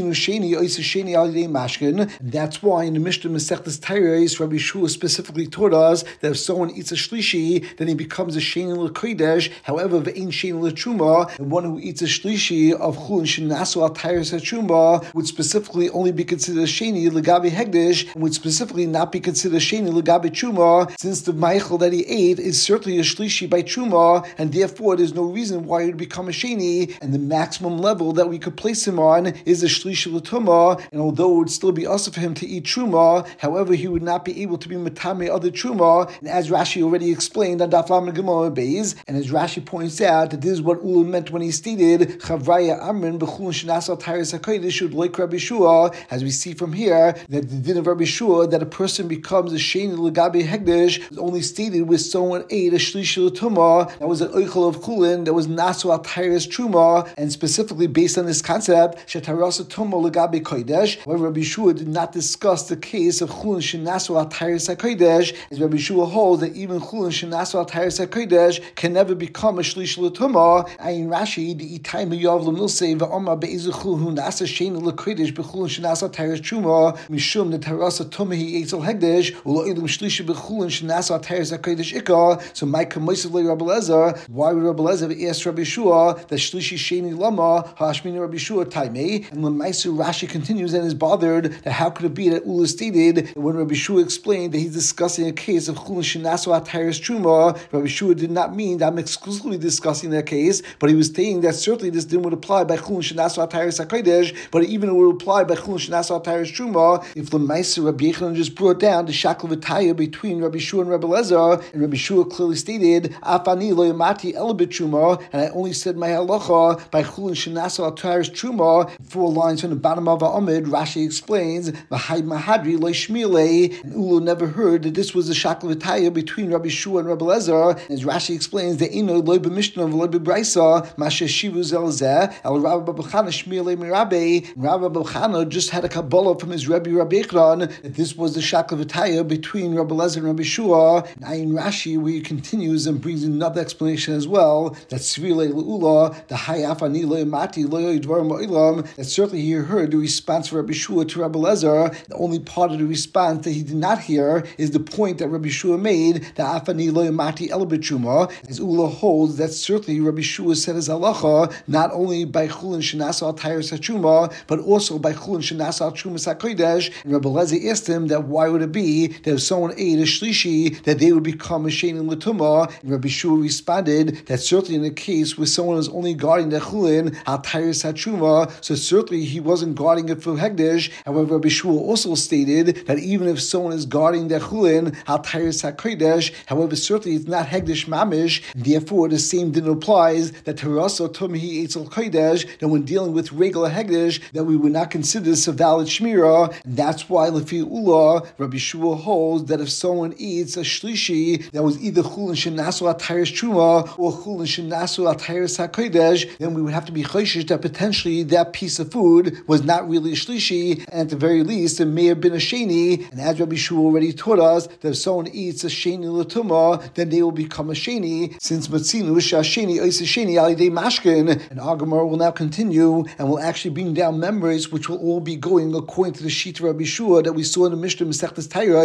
Speaker 1: and that's why in the Mishnah Masechtas Tairos, Rabbi Shua specifically taught us that if someone eats a shlishi, then he becomes a sheni l'kodesh. However, ve'ein sheni l'truma, and one who eats a shlishi of chulin shenasu al tairos truma would specifically only be considered a sheni legabe hegdish, and would specifically not be considered a sheni legabe truma, since the meichel that he ate is certainly a shlishi by truma, and therefore there's no reason why it would become a sheni, and the maximum level that we could place him on is a shlishi l'tumah, and although it would still be also for him to eat truma, however, he would not be able to be matame other truma, and as Rashi already explained on Daf Lamed Gimel Beis, and as Rashi points out that this is what Ula meant when he stated Chavraya Amrin b'chulin shenasal tayris hakodesh should like Rabbi Shua, as we see from here that the din of Rabbi Shua that a person becomes a sheni legabe hegdish is only stated with someone ate a shlishi l'tumah that was an oichel of chulin that was nasu al tayris truma, and specifically based on this concept shetarasa tumah legabe kodesh. However, Rabbi Shua did not discuss the case of chulin shenasu al tayris hakodesh, as Rabbi Shua holds that even chulin shenasu al tayris hakodesh can never become a shlishi l'tumah. Ayin Rashi the itay meyav l'milsei va'omar be'ezu chul hu nasa sheni l'kodesh b'chulin shenasu al tayris truma mishum the tarasa tumihi eitzel hegdish u'lo'ilim shlishi b'chulin shenasu al tayris hakodesh ikar. So my kamoisav le Rabbi Lezer, why would Rabbi Lezer ask Rabbi Shua that shlishi sheni lama hashmini Rabbi Shua taimei? And when Maisu Rashi continues and is bothered that how could it be that Ula stated that when Rabbi Shua explained that he's discussing a case of chulin shenasu al tayris truma, Rabbi Shua did not mean that I'm exclusively discussing that case, but he was saying that certainly this didn't would apply by chulin shenasu al tayris hakodesh, but even it would apply by chulin shenasu al tayris truma if the Maisu Rabbi Yechanan just brought down the shakla v'taya between Rabbi Shua and Rabbi Lezer, and Rabbi Shua clearly stated afani lo yamati ela b'truma, and I only said my halacha by chulin shenasu al tayris truma. Four lines from the bottom of our Amid, Rashi explains v'hay mahadri lo shmile, and Ulu never heard that this was a shakla v'taya between Rabbi Shua and Rabbi Lezer. As Rashi explains, the ino lo b'mishnah v'lo b'braisa mashe shivu zelzeh el Rabbi B'chana shmile mirabe. Rabbi B'chana just had a kabbalah from his Rabbi Rabbi Echron that this was the shakla v'taya between Rabbi Lezer and Rabbi Shua. Now in Rashi, where he continues and brings another explanation as well, that svile l'ula the hayafani lo yamati lo yidvarim ma'ilam, that certainly he heard the response of Rabbi Shua to Rabbi Lezer. The only part of the response that he did not hear is the point that Rabbi Shua made, that afani lo yamati el b'truma, as Ula holds that certainly Rabbi Shua said his halacha not only by chulin shenasu al tayris hatruma, but also by chulin shenasu al trumas hakodesh. And Rabbi Lezer asked him that why would it be that if someone ate a shlishi that they would become a sheni l'tumah? And Rabbi Shua responded that certainly in the case where someone is only guarding the chulin al tayris hatruma, so certainly he wasn't guarding it for hegdish. However, Rabbi Shua also stated that even if someone is guarding their chulin al tayris hakodesh, however, certainly it's not hegdish mamish, and therefore the same din applies that terasa tumihi eitzel kodesh, that when dealing with regular hegdish, that we would not consider this a valid shmira, and that's why lefi Ula, Rabbi Shua holds that if someone eats a shlishi that was either chulin shenasu al tayris truma or chulin shenasu al tayris hakodesh, then we would have to be choishish that potentially that piece of food was not really a shlishi, and at the very least it may have been a sheni. And as Rabbi Shua already taught us that if someone eats a sheni l'tumah, then they will become a sheni, since matzinu shasheni ois sheni al yidei mashkin. And our Gemara will now continue and will actually bring down memories which will all be going according to the sheet of Rabbi Shua that we saw in the Mishnah Masechtas Tairos, and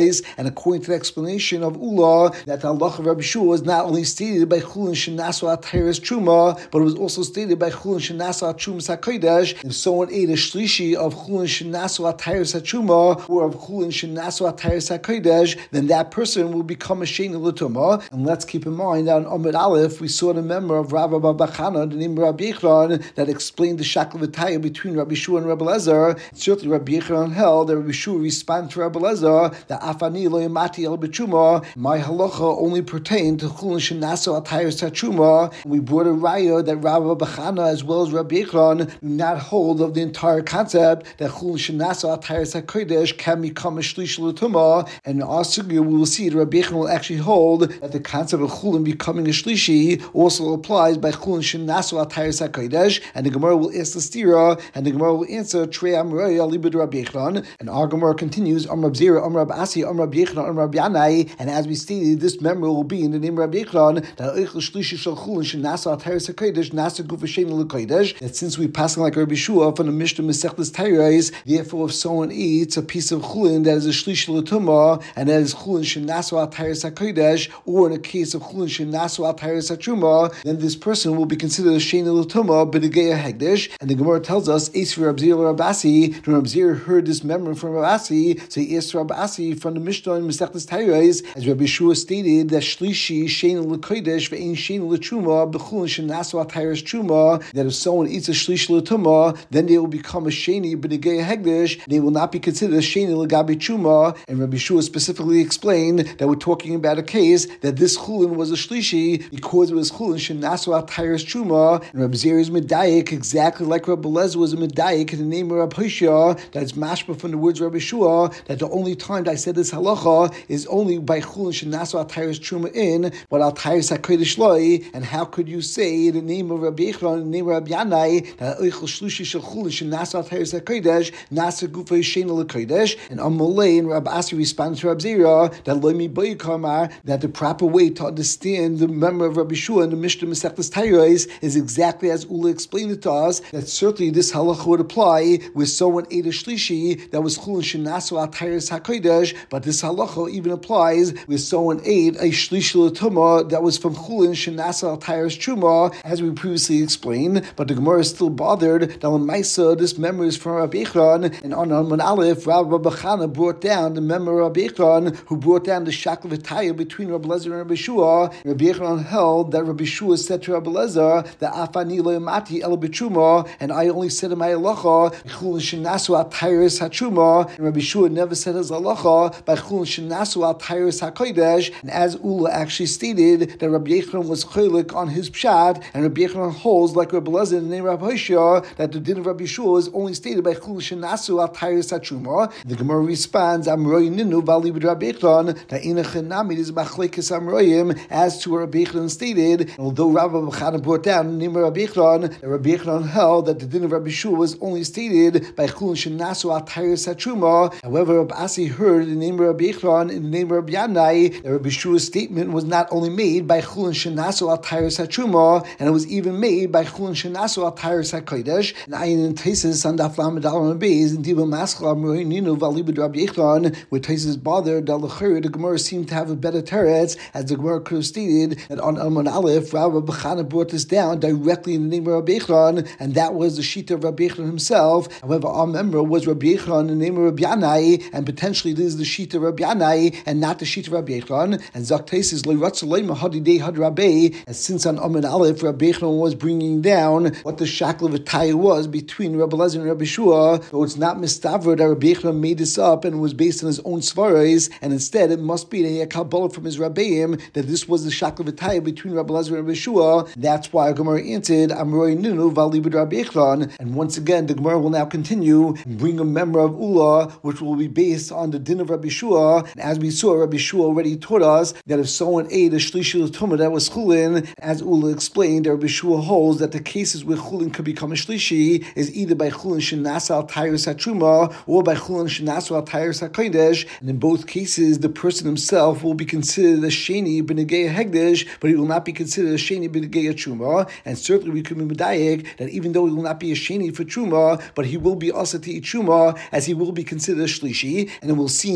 Speaker 1: and according to the explanation of Ula, that the halacha of Rabbi Shua was not only stated by Chulin Shenasu at Teres Truma, but it was also stated by Chulin Shenasu at Trumas HaKodesh. If someone ate a shlishi of Chulin Shenasu at Teres Truma or of Chulin Shenasu at Teres HaKodesh, then that person will become a Sheni L'Tumah. And let's keep in mind that on Amud Aleph, we saw the member of Rav Abba Chana, the name of Rabbi Yechron, that explained the Shakla V'Taya between Rabbi Shua and Rabbi Lezer. Certainly Rabbi Yechron held that Rabbi Shua responded to Rabbi Lezer that Afani lo yamati el b'tshuma, my halacha only pertained to Chulin Shenasu at Teres Truma. We brought a raya that Rav Abba Chana as well as Rabbi Yechron do not hold of the entire concept that Chulin Shenasu at Teres HaKodesh can become a Shlish L'Tumah. And in our sugya, we will see that Rabbi Yechron will actually hold that the concept of Chulin becoming a Shlishi also applies by Chulin Shenasu at Teres HaKodesh. And the Gemara will ask the stira, and the Gemara will answer Trei Amrei Alibud Rabbi Yechron. And our Gemara continues Am Rab Zira, Am Rab Asi, Am Rab Yechron, Am Rab Yanai. And as we stated, this memory will be in the name of Rabbi Yechron that Eichel Shlishi Shel Chulin Shenasu at Teres HaKodesh Nasa Guf Sheni L'Kodesh. That since we pass like Rabbi Shua from the Mishnah Masechtas Teiros, therefore if someone eats a piece of Chulin that is a Shlishi L'Tumah and that is Chulin Shenasu at Teres HaKodesh, or in a case of Chulin Shenasu at Teres HaTruma, then this person will be considered a Sheni L'Tumah B'Negeya Hegdesh. And the Gemara tells us Eis Rab Zira Rabasi, when Rab Zira heard this memory from Rabasi, so he asked Rabasi from the Mishnah in Masechtas Teiros, as Rabbi Shua stated that Shlishi Sheni L'Kodesh ve'ein Sheni L'Truma b'Chulin Shenasu at Teres Truma, that if someone eats a Shlish L'Tumah, then they will become a Sheni B'Negeya Hegdesh. They will not be considered a Sheni L'Gabi Truma. And Rabbi Shua specifically explained that we're talking about a case that this Chulin was a Shlishi because it was Chulin Shenasu at Teres Truma. And Rabbi Zira is Medayik exactly like Rabbi Lezer was a Medayik in the name of Rabbi Hoshea, that is mashma from the words of Rabbi Shua, that the only time that I said this halacha is only by Chulin Shenasu at Teres Truma in, but al Teres HaKodesh loi. And how could you say the name of Rabbi Yechron, the name of Rabbi Yanai, that Eichel Shlushi Shel Chulin Shenasu at Teres HaKodesh Nasa Gufa Sheni L'Kodesh? And Amalei and Rabbi Asi responded to Rabbi Zira that Loimi Boy Kamar, that the proper way to understand the memory of Rabbi Shua and the Mishnah Masechtas Teiros is exactly as Ula explained it to us, that certainly this halacha would apply with someone ate a shlishi that was Chulin Shenasu at Teres HaKodesh, but this halacha even applies with someone ate a shlishi l'tumah that was from Chulin Shenasu at Teres Truma, as we previously explained. But the Gemara is still bothered that Lamaisa, this memory is from Rabbi Yechron, and on Amud Aleph, Rabbi Abba Chana brought down the memory of Rabbi Yechron, who brought down the Shakla V'Taya between Rabbi Lezer and Rabbi Shua. Rabbi Yechron held that Rabbi Shua said to Rabbi Lezer that Afani lo yamati el b'truma, and I only said in my halacha Chulin Shenasu at Teres HaTruma, and Rabbi Shua never said his halacha by Chulin Shenasu at Teres HaKodesh. And as Ula actually stated that Rabbi Yechron was cholik on his pshat, and Rabbi Yechron holds like Rabbi Lezer in the name of Rabbi Hoshea that the din of Rabbi Shua is only stated by Chulin Shenasu at Teres HaTruma. The Gemara responds Amroi ninu vali b'Rabbi Yechron that inachenamid is machlekes Amroyim, as to what Rabbi Yechron stated. And although Rabbi Abba Chana brought down the name of Rabbi Yechron, that Rabbi Yechron held that the din of Rabbi Shua was only stated by Chulin Shenasu at Teres HaTruma. However, Rabbi Asi heard the name of Rabbi Yechron in the name of Rabbi Yanai that Rabbi Shua's statement was not only made by Chulin Shenasu at Teres HaTruma, and it was even made by Chulin Shenasu at Teres HaKodesh. And Ayin and Taisus on Daf Lamed Aleph and Beis and Diva Maschal Amroi Ninu Valibud Rabbi Yechron, where Taisus bothered that L'chayr the Gemara seemed to have a better teretz, as the Gemara could have stated that on Amud Aleph, Rabbi Abba Chana brought this down directly in the name of Rabbi Yechron, and that was the shita of Rabbi Yechron himself. However, our member was Rabbi Yechron in the name of Rabbi Yanai, and potentially this is the shita of Rabbi Yanai and not the shita of Rabbi Yechron. And Zak Taisus lo ratzalei mahadi dei had Rabbi, and since on Amud Aleph Rabbi Yechron was bringing down what the Shakla V'Taya was between Rabbi Lezer and Rabbi Shua, so it's not mistavra that Rabbi Yechron made this up and was based on his own svaros, and instead it must be that he had Kabbalah from his Rabbeim that this was the Shakla V'Taya between Rabbi Lezer and Rabbi Shua. That's why Gemara answered Amroi Ninu Vali b'Rabbi Rabbi Yechron. And once again, the Gemara will now continue and bring a member of Ula, which will be based on the din of Rabbi Shua. And as we saw, Rabbi Shua already taught us that if someone ate a shlishi l'tumah that was chulin, as Ula explained, Rabbi Shua holds that the cases where chulin could become a shlishi is either by chulin shenasu al Teres HaTruma or by chulin shenasu al Teres HaKodesh. And in both cases, the person himself will be considered a sheni b'negeya hegdesh, but he will not be considered a sheni b'negeya truma. And certainly we could be medayek that even though he will not be a sheni for truma, but he will be also to eat truma, as he will be considered a shlishi. And it will seem that Ula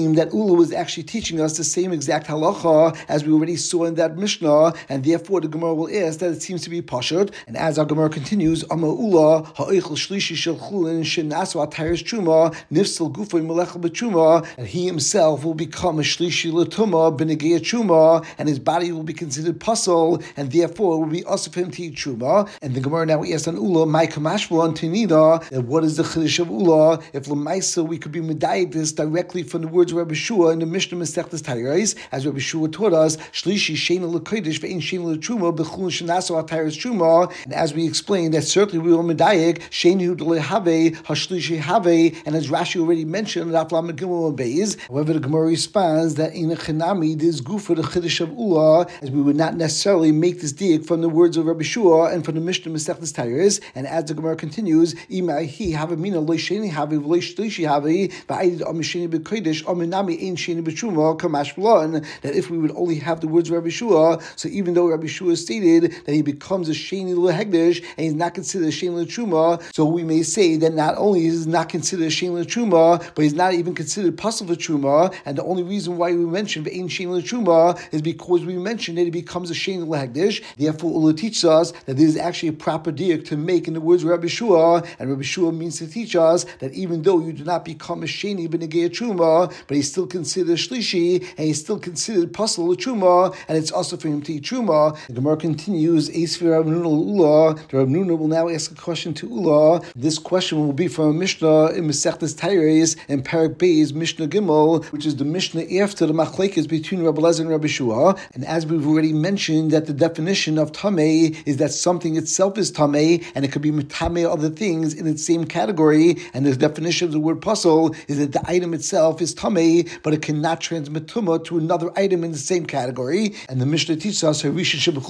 Speaker 1: Ula was actually teaching us the same exact halacha as we already saw in that Mishnah, and therefore the Gemara will ask that it seems to be pashut. And as our Gemara continues, Ama Ula ha'eichel shlishi shel chulin shenasu atayres truma nifsel gufay melechel b'truma, and he himself will become a shlishi l'tuma b'negei truma, and his body will be considered puzzle, and therefore it will be also for him to eat truma. And the Gemara now asks on Ula, my kamashma on Tinida, that what is the chiddush of Ula? If l'maisa we could be medayik this directly from the words of Rabbi Shua in the Mishnah Masechtas Tayros, as Rabbi Shua taught us, shlishi sheina l'kodesh ve'in sheina l'truma b'chulin shenasu atayres truma. And as we explained, that certainly we will medayik sheinu d'lehave hashlishi have, and as Rashi already mentioned, Daflam Gimel Beis. However, the Gemara responds that in a chenami this gufa the chiddush of Ula, as we would not necessarily make this diak from the words of Rabbi Shua and from the Mishnah Masechtas Tayros. And as the Gemara continues, imai have mina lo sheni have lo shlishi have va'ayid amisheni b'kodesh aminami ein sheni b'truma kamash b'lon, that if we would only have the words of Rabbi Shua, so even though Rabbi Shua stated that he becomes a sheni l'hegdish and he's not considered a sheni l'truma, so we may say that not only is he not considered a sheni l'truma, but he's not even considered pasul l'truma. And the only reason why we mentioned ve'ein sheni l'truma is because we mentioned that he becomes a sheni l'hegdish. Therefore, Ula teaches us that this is actually a proper diak to make in the words of Rabbi Shua, and Rabbi Shua means to teach us that even though you do not become a sheni b'negei truma, but he's still considered a shlishi, and he's still considered pasul l'truma, and it's also for him to eat truma. The Gemara continues, Eisvi Rav Nuna Ula. The Rav Nuna will now ask a question to Ula. This question will be from a Mishnah in Masechtas Tayros in Parak Beis Mishnah Gimel, which is the Mishnah after the machlekes between Rabbi Elazar and Rabbi Shua. And as we've already mentioned, that the definition of tamei is that something itself is tamei, and it could be tamei other things in its same category. And the definition of the word pasul is that the item itself is tamei, but it cannot transmit tumah to another item in the same category. And the Mishnah teaches us that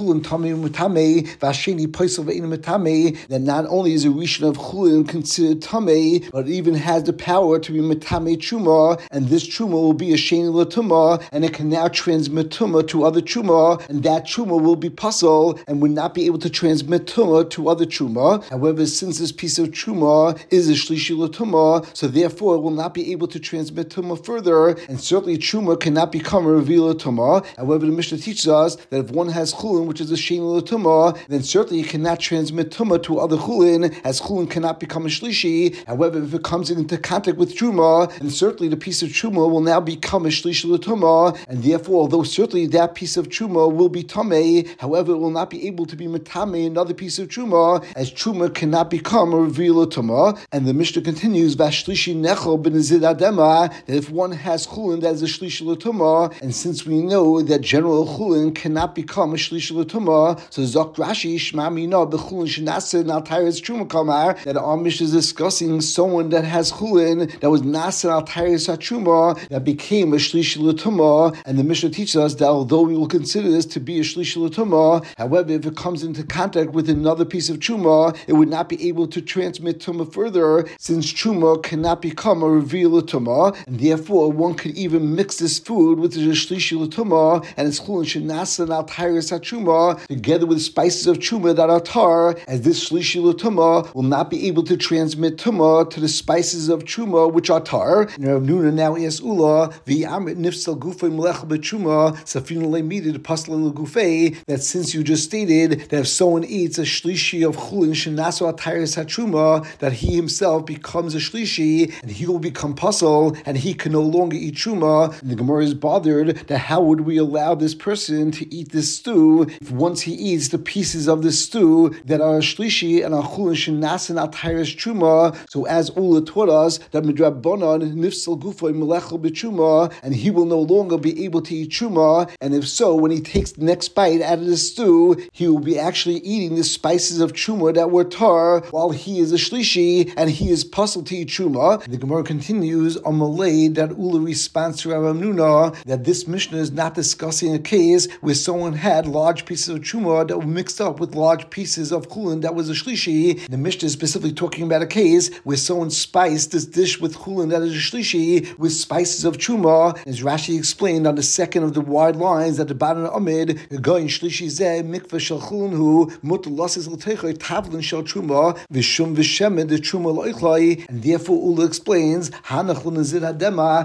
Speaker 1: not only is a rishon of chulin considered tamei, but it even has the power to be metamei truma, and this truma will be a sheni l'tumah, and it can now transmit tumah to other truma, and that truma will be pasul and would not be able to transmit tumah to other truma. However, since this piece of truma is a shlishi l'tumah, so therefore it will not be able to transmit tumah further, and certainly truma cannot become a reveal tumah. However, the Mishnah teaches us that if one has chulin, which is a sheni l'tumah, then certainly it cannot transmit tumah to other chulin, as chulin cannot become a shlishi. However, if it comes into contact with truma, then certainly the piece of truma will now become a shlishi l'tumah, and therefore, although certainly that piece of truma will be tamei, however, it will not be able to be metamei another piece of truma, as truma cannot become a reveal tumah. And the Mishnah continues, Vashlishi nechel b'nezid adema, that if one has chulin that is a shlishi l'tumah, and since we know that general chulin cannot become a shlishi l'tumah, so Zok Rashi shma mina b'chulin shenase al tayres truma kamar, that our Mishnah is discussing someone that has chulin that was nase al tayres truma that became a shlishi l'tumah, and the Mishnah teaches us that although we will consider this to be a shlishi l'tumah, however, if it comes into contact with another piece of truma, it would not be able to transmit tumah further, since truma cannot become a reveal tumah, and therefore one could even mix this food with the shlishi l'tumah and its chulin shenase al tayres truma together with spices of truma that are tar, as this shlishi l'tumah will not be able to transmit tumah to the spices of truma which are tar. And Rav Nuna now asks Ula, v'yamrit nifsal gufay melech b'truma safinu le'midid pasla l'gufay, that since you just stated that if someone eats a shlishi of chulin shenasu al tayres truma, that he himself becomes a shlishi and he will become pasul and he can no longer eat truma. And the Gemara is bothered that how would we allow this person to eat this stew if once he eats the pieces of the stew that are shlishi and are chulin shenasu al tayres truma. So as Ula taught us that midrabanan nifsal gufay melechel b'truma, and he will no longer be able to eat truma. And if so, when he takes the next bite out of the stew, he will be actually eating the spices of truma that were tar, while he is a shlishi and he is pasul to eat truma. The Gemara continues on Malay that Ula responds to Rav Nuna that this Mishnah is not discussing a case where someone had large pieces of truma that were mixed up with large pieces of chulin that was a shlishi. The Mishnah is specifically talking about a case where someone spiced this dish with chulin that is a shlishi with spices of truma. As Rashi explained on the second of the wide lines at the bottom of Amid, going shlishi zeh mikveh shel chulin hu mutar lasis l'teichoi tavlin shel truma v'shum v'shemen the truma loichlai. And therefore Ula explains hanach l'nezid hadema, and we can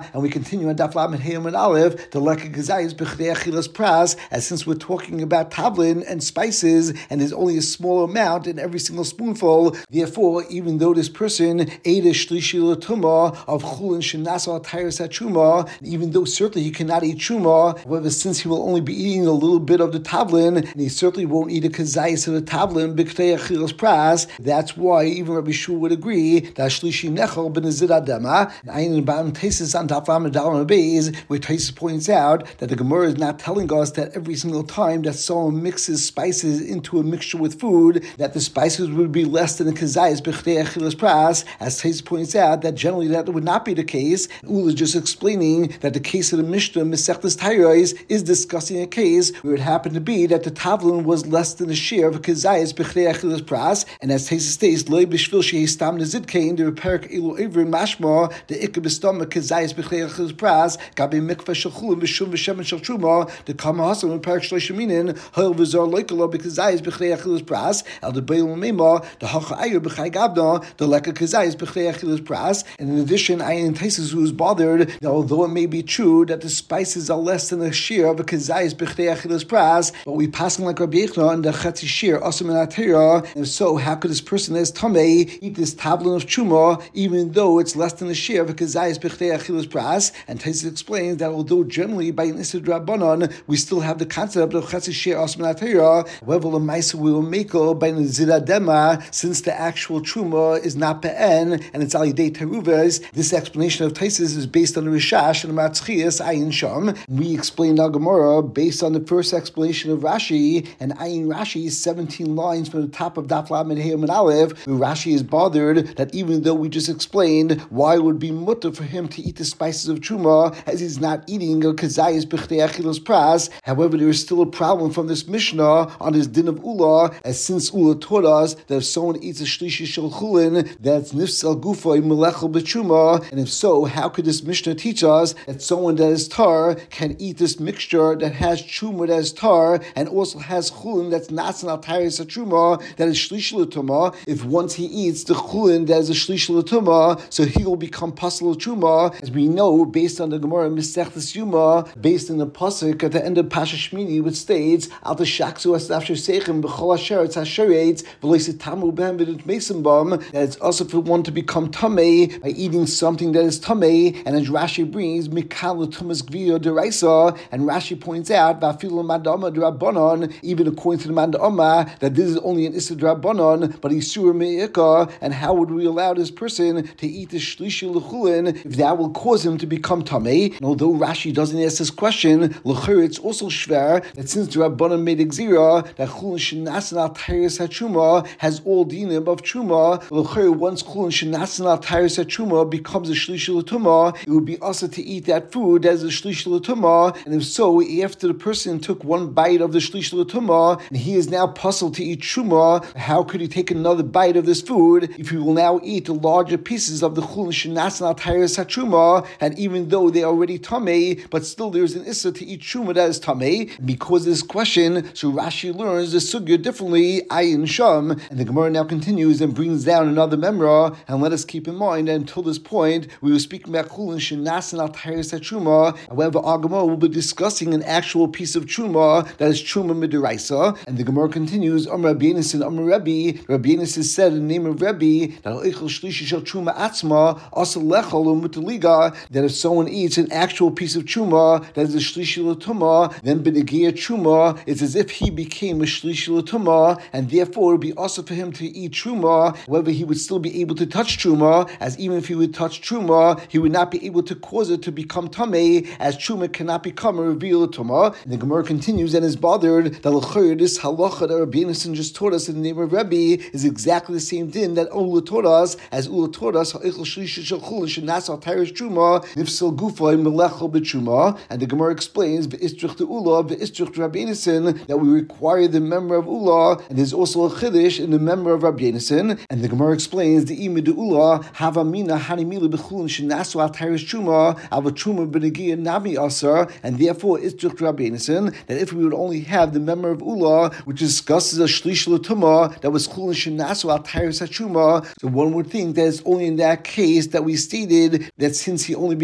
Speaker 1: continue on Daf Lamed Hey Amud Aleph, the Leka Gazayis B'chdei Achilas Pras, as since we're talking about tavlin and spices, and there's only a small amount in every single spoonful, therefore, even though this person ate a shlishi l'tumah of chulin shenasa tyrus hatchuma, even though certainly he cannot eat truma, however, since he will only be eating a little bit of the tavlin, and he certainly won't eat a kazayis of the tavlin b'chdei achilas pras, that's why even Rabbi Shua would agree that shlishi nechel b'nezid adema. Ayin and Bam Taisis on Daf Lamed Daled Beis, where Taisis points out that the Gemara is not telling us that every single time that someone mixes spices into a mixture with food, that the spices would be less than the kazayis b'chdei achilas pras. As Taisis points out, that generally that would not be the case. Ula is just explaining that the case of the Mishnah Mesechtes Tayros is discussing a case where it happened to be that the tavlin was less than a share of a kazayis b'chdei achilas pras, and as Taisis states, loy b'shvil shehi stam nezidkein the reparak elu ivrin mashma the ikka b'stomach kazayis b'chdei achilas pras gabi mikveh shel v'shum v'shemen shel truma the kama hasan reparak shloshim minin ha'il v'zor loikala b'kazayis b'chdei achilas pras el the beil mema the hacha ayu b'chay gavda the leka kazayis b'chdei achilas pras. And in addition, Ayin Taisis who is bothered that although it may be true that the spices are less than a shear of a kazayis b'chdei achilas pras, but we passing like Rabbi Yechon and the chetzi shear asum and atira. And if so, how could this person as tamei eat this tavlin of truma even though it's less than a shear of a kazayis b'chdei achilas pras? And Taisis explains that although generally by an Issur Drabanan we still have the concept of chetzi shear asum and atira, however, the Maisa will make by the zidadema, since the actual truma is not be'en and it's alidei teruves. This explanation of Taisis is based on the Rishash and the Matzchias Ayin Sham. We explained Al Gemara based on the first explanation of Rashi, and Ayin Rashi is seventeen lines from the top of Daf Lamed Hey Amud Aleph, where Rashi is bothered that even though we just explained why it would be mutter for him to eat the spices of truma as he's not eating a kazayis b'chdei achilas pras, however, there is still a problem from this Mishnah on his din of Ula, as since Ula taught us that if someone eats a shlishi shel chulin, that's nifsal gufay melechel b'truma, and if so, how could this Mishnah teach us that someone that is tar can eat this mixture that has truma that is tar and also has chulin that's nasan al tyrus truma that is shlishi l'tuma? If once he eats the chulin that is a shlishi l'tuma, so he will become pasal truma, as we know based on the Gemara Mesechtes Yuma, based on the pasuk at the end of Pasha Shmini, which states al tashaksu as nafsher seichem b'chol asher it's hasheretz v'lois tamu b'hem v'dit mesim bam, that it's also for one to become tamei by eating something that is tamei. And as Rashi brings mikal tumas gvio deraisa, and Rashi points out vafilu madama drabanon, even according to the madama, that this is only an issur drabanon, but isur me'ika. And how would we allow this person to eat the shlishi l'chulin if that will cause him to become tamei? And although Rashi doesn't ask this question, l'chur it's also shver that since the rabbanon made exira that chulin shenasan al tyrus hatchuma has all dinim of truma, l'chur once chulin shenasan al tyrus hatchuma becomes a shlishi l'tuma, it would be also to eat that food as a shlishi l'tuma. And if so, after the person took one bite of the shlishi l'tuma and he is now puzzled to eat truma, how could he take another bite of this food if he will now eat the larger pieces of the chulin shenasan al tyrus hatchuma? And even though they are already tamei, but still there's an issa to eat truma that is tamei. Because of this question, so Rashi learns the sugya differently, ayin sham. And the Gemara now continues and brings down another memra. And let us keep in mind that until this point, we were speaking about chulin shenasan al tyrus truma. However, our Gemara will be discussing an actual piece of truma that is truma midiraisa. And the Gemara continues, Amar Rabbi Yonasan, Amar Rebbe, Rabbi Yonasan said in the name of Rebbe that eichel shlishi shel truma atzma asa lechol umutaliga, that if someone eats an actual piece of truma that is a shlishi l'tuma, then b'negia truma, it's as if he became a shlishi l'tuma, and therefore it would be also for him to eat truma. However, he would still be able to touch truma, as even if he would touch truma, he would not be able to cause it to become tamei, as truma cannot become a reveal tuma. And the Gemara continues and is bothered that l'chayr this halacha that Rabbi Yonasan just taught us in the name of Rebbe is exactly the same din that Ula taught us, as Ula taught us ha'echel shlishi shel chulin shenas al tyrus truma nifsal gufay melechel b'truma. And the Gemara explains v'istrich to Ula v'istrich to Rabbi Yonasan that we require the member of Ula, and there's also a chiddush in the member of Rabbi Yonasan. And the Gemara explains the imid Ula hava mina hanimila b'chulin shenasu al tyrus truma al truma b'negia nami asar, and therefore istrich to Rabbi Yonasan that if we would only have the member of Ula which discusses a shlish l'tuma that was chulin shenasu al tyrus truma, so one would think that it's only in that case that we stated that since he only be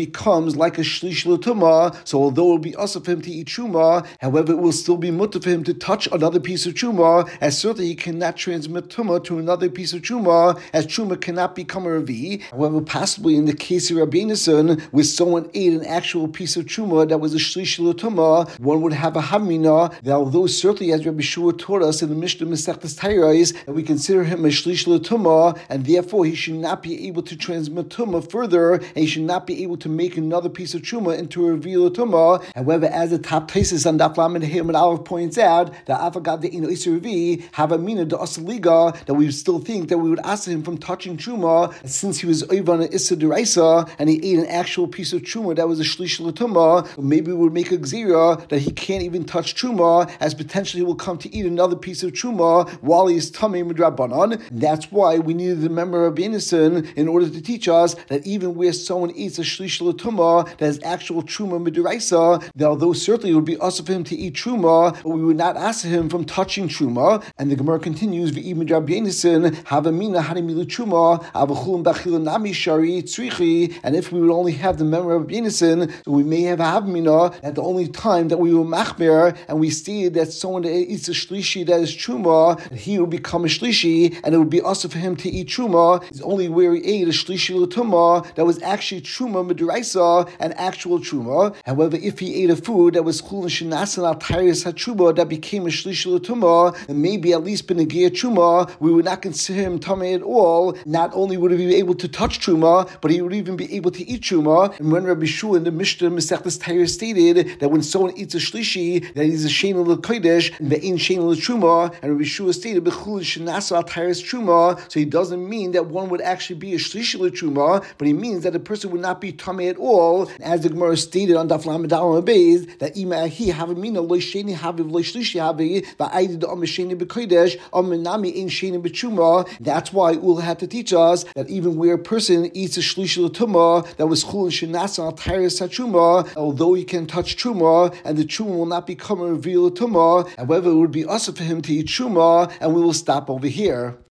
Speaker 1: becomes like a shlish l'tumah. So although it will be usher for him to eat truma, however, it will still be mutter for him to touch another piece of truma, as certainly he cannot transmit tumah to another piece of truma, as truma cannot become a revi. However, possibly in the case of Rabbi Nissan, where someone ate an actual piece of truma that was a shlish l'tumah, one would have a hamina that although certainly, as Rabbi Shua taught us in the Mishnah Masechtas Tairais, that we consider him a shlish l'tumah, and therefore he should not be able to transmit tumah further, and he should not be able to make another piece of truma into a revi l'tumah. However, as the top thesis on Daf Lamed Hey Amud Aleph points out, that Avagad the Ino Isur Revi have a mina de Asaliga, that we still think that we would ask him from touching truma, since he was Ivan Issa Deraisa and he ate an actual piece of truma that was a shlish l'tumah. Maybe we would make a gzira that he can't even touch truma, as potentially he will come to eat another piece of truma while he is tamei midrabanan. That's why we needed the member of Benison in order to teach us that even where someone eats a shlish l'tumah that is actual truma midraisa, that although certainly it would be us of him to eat truma, but we would not ask him from touching truma. And the Gemara continues, v'im midrab Benison havamina harimilu truma avachulum bachil nami shari tzrichi. And if we would only have the member of Benison, so we may have a havamina at the only time that we were machmer and we stated that someone that eats a shlishi that is truma, he would become a shlishi, and it would be also for him to eat truma. It's only where he ate a shlishi l'tumah that was actually truma midraisa and actual truma. However, if he ate a food that was chulin shenasan al tyrus hatruma that became a shlishi l'tumah, and maybe at least been a gear truma, we would not consider him tamei at all. Not only would he be able to touch truma, but he would even be able to eat truma. And when Rabbi Shua in the Mishnah Masechtas Tyrus stated that when someone eats a shlishi, that he's a shein l'kodesh and the ain't shein l'truma, and Rabbi Shua stated b'chulin shenasan al tyrus truma, so he doesn't mean that one would actually be a shlishi l'truma, but he means that the person would not be tamei at all. As the Gemara stated on Daf Lamed Aleph Beis, that ima he havamina lo sheni haviv lo shlishi havi va'ayid am sheni b'kodesh am menami ein sheni b'truma. That's why Ula had to teach us that even where a person eats a shlishi l'tumah that was chulin shenasan al tyrus hatruma, although he can touch truma and the truma will not become a reveal l'tumah, however, it would be also for him to eat truma, and we will stop over here.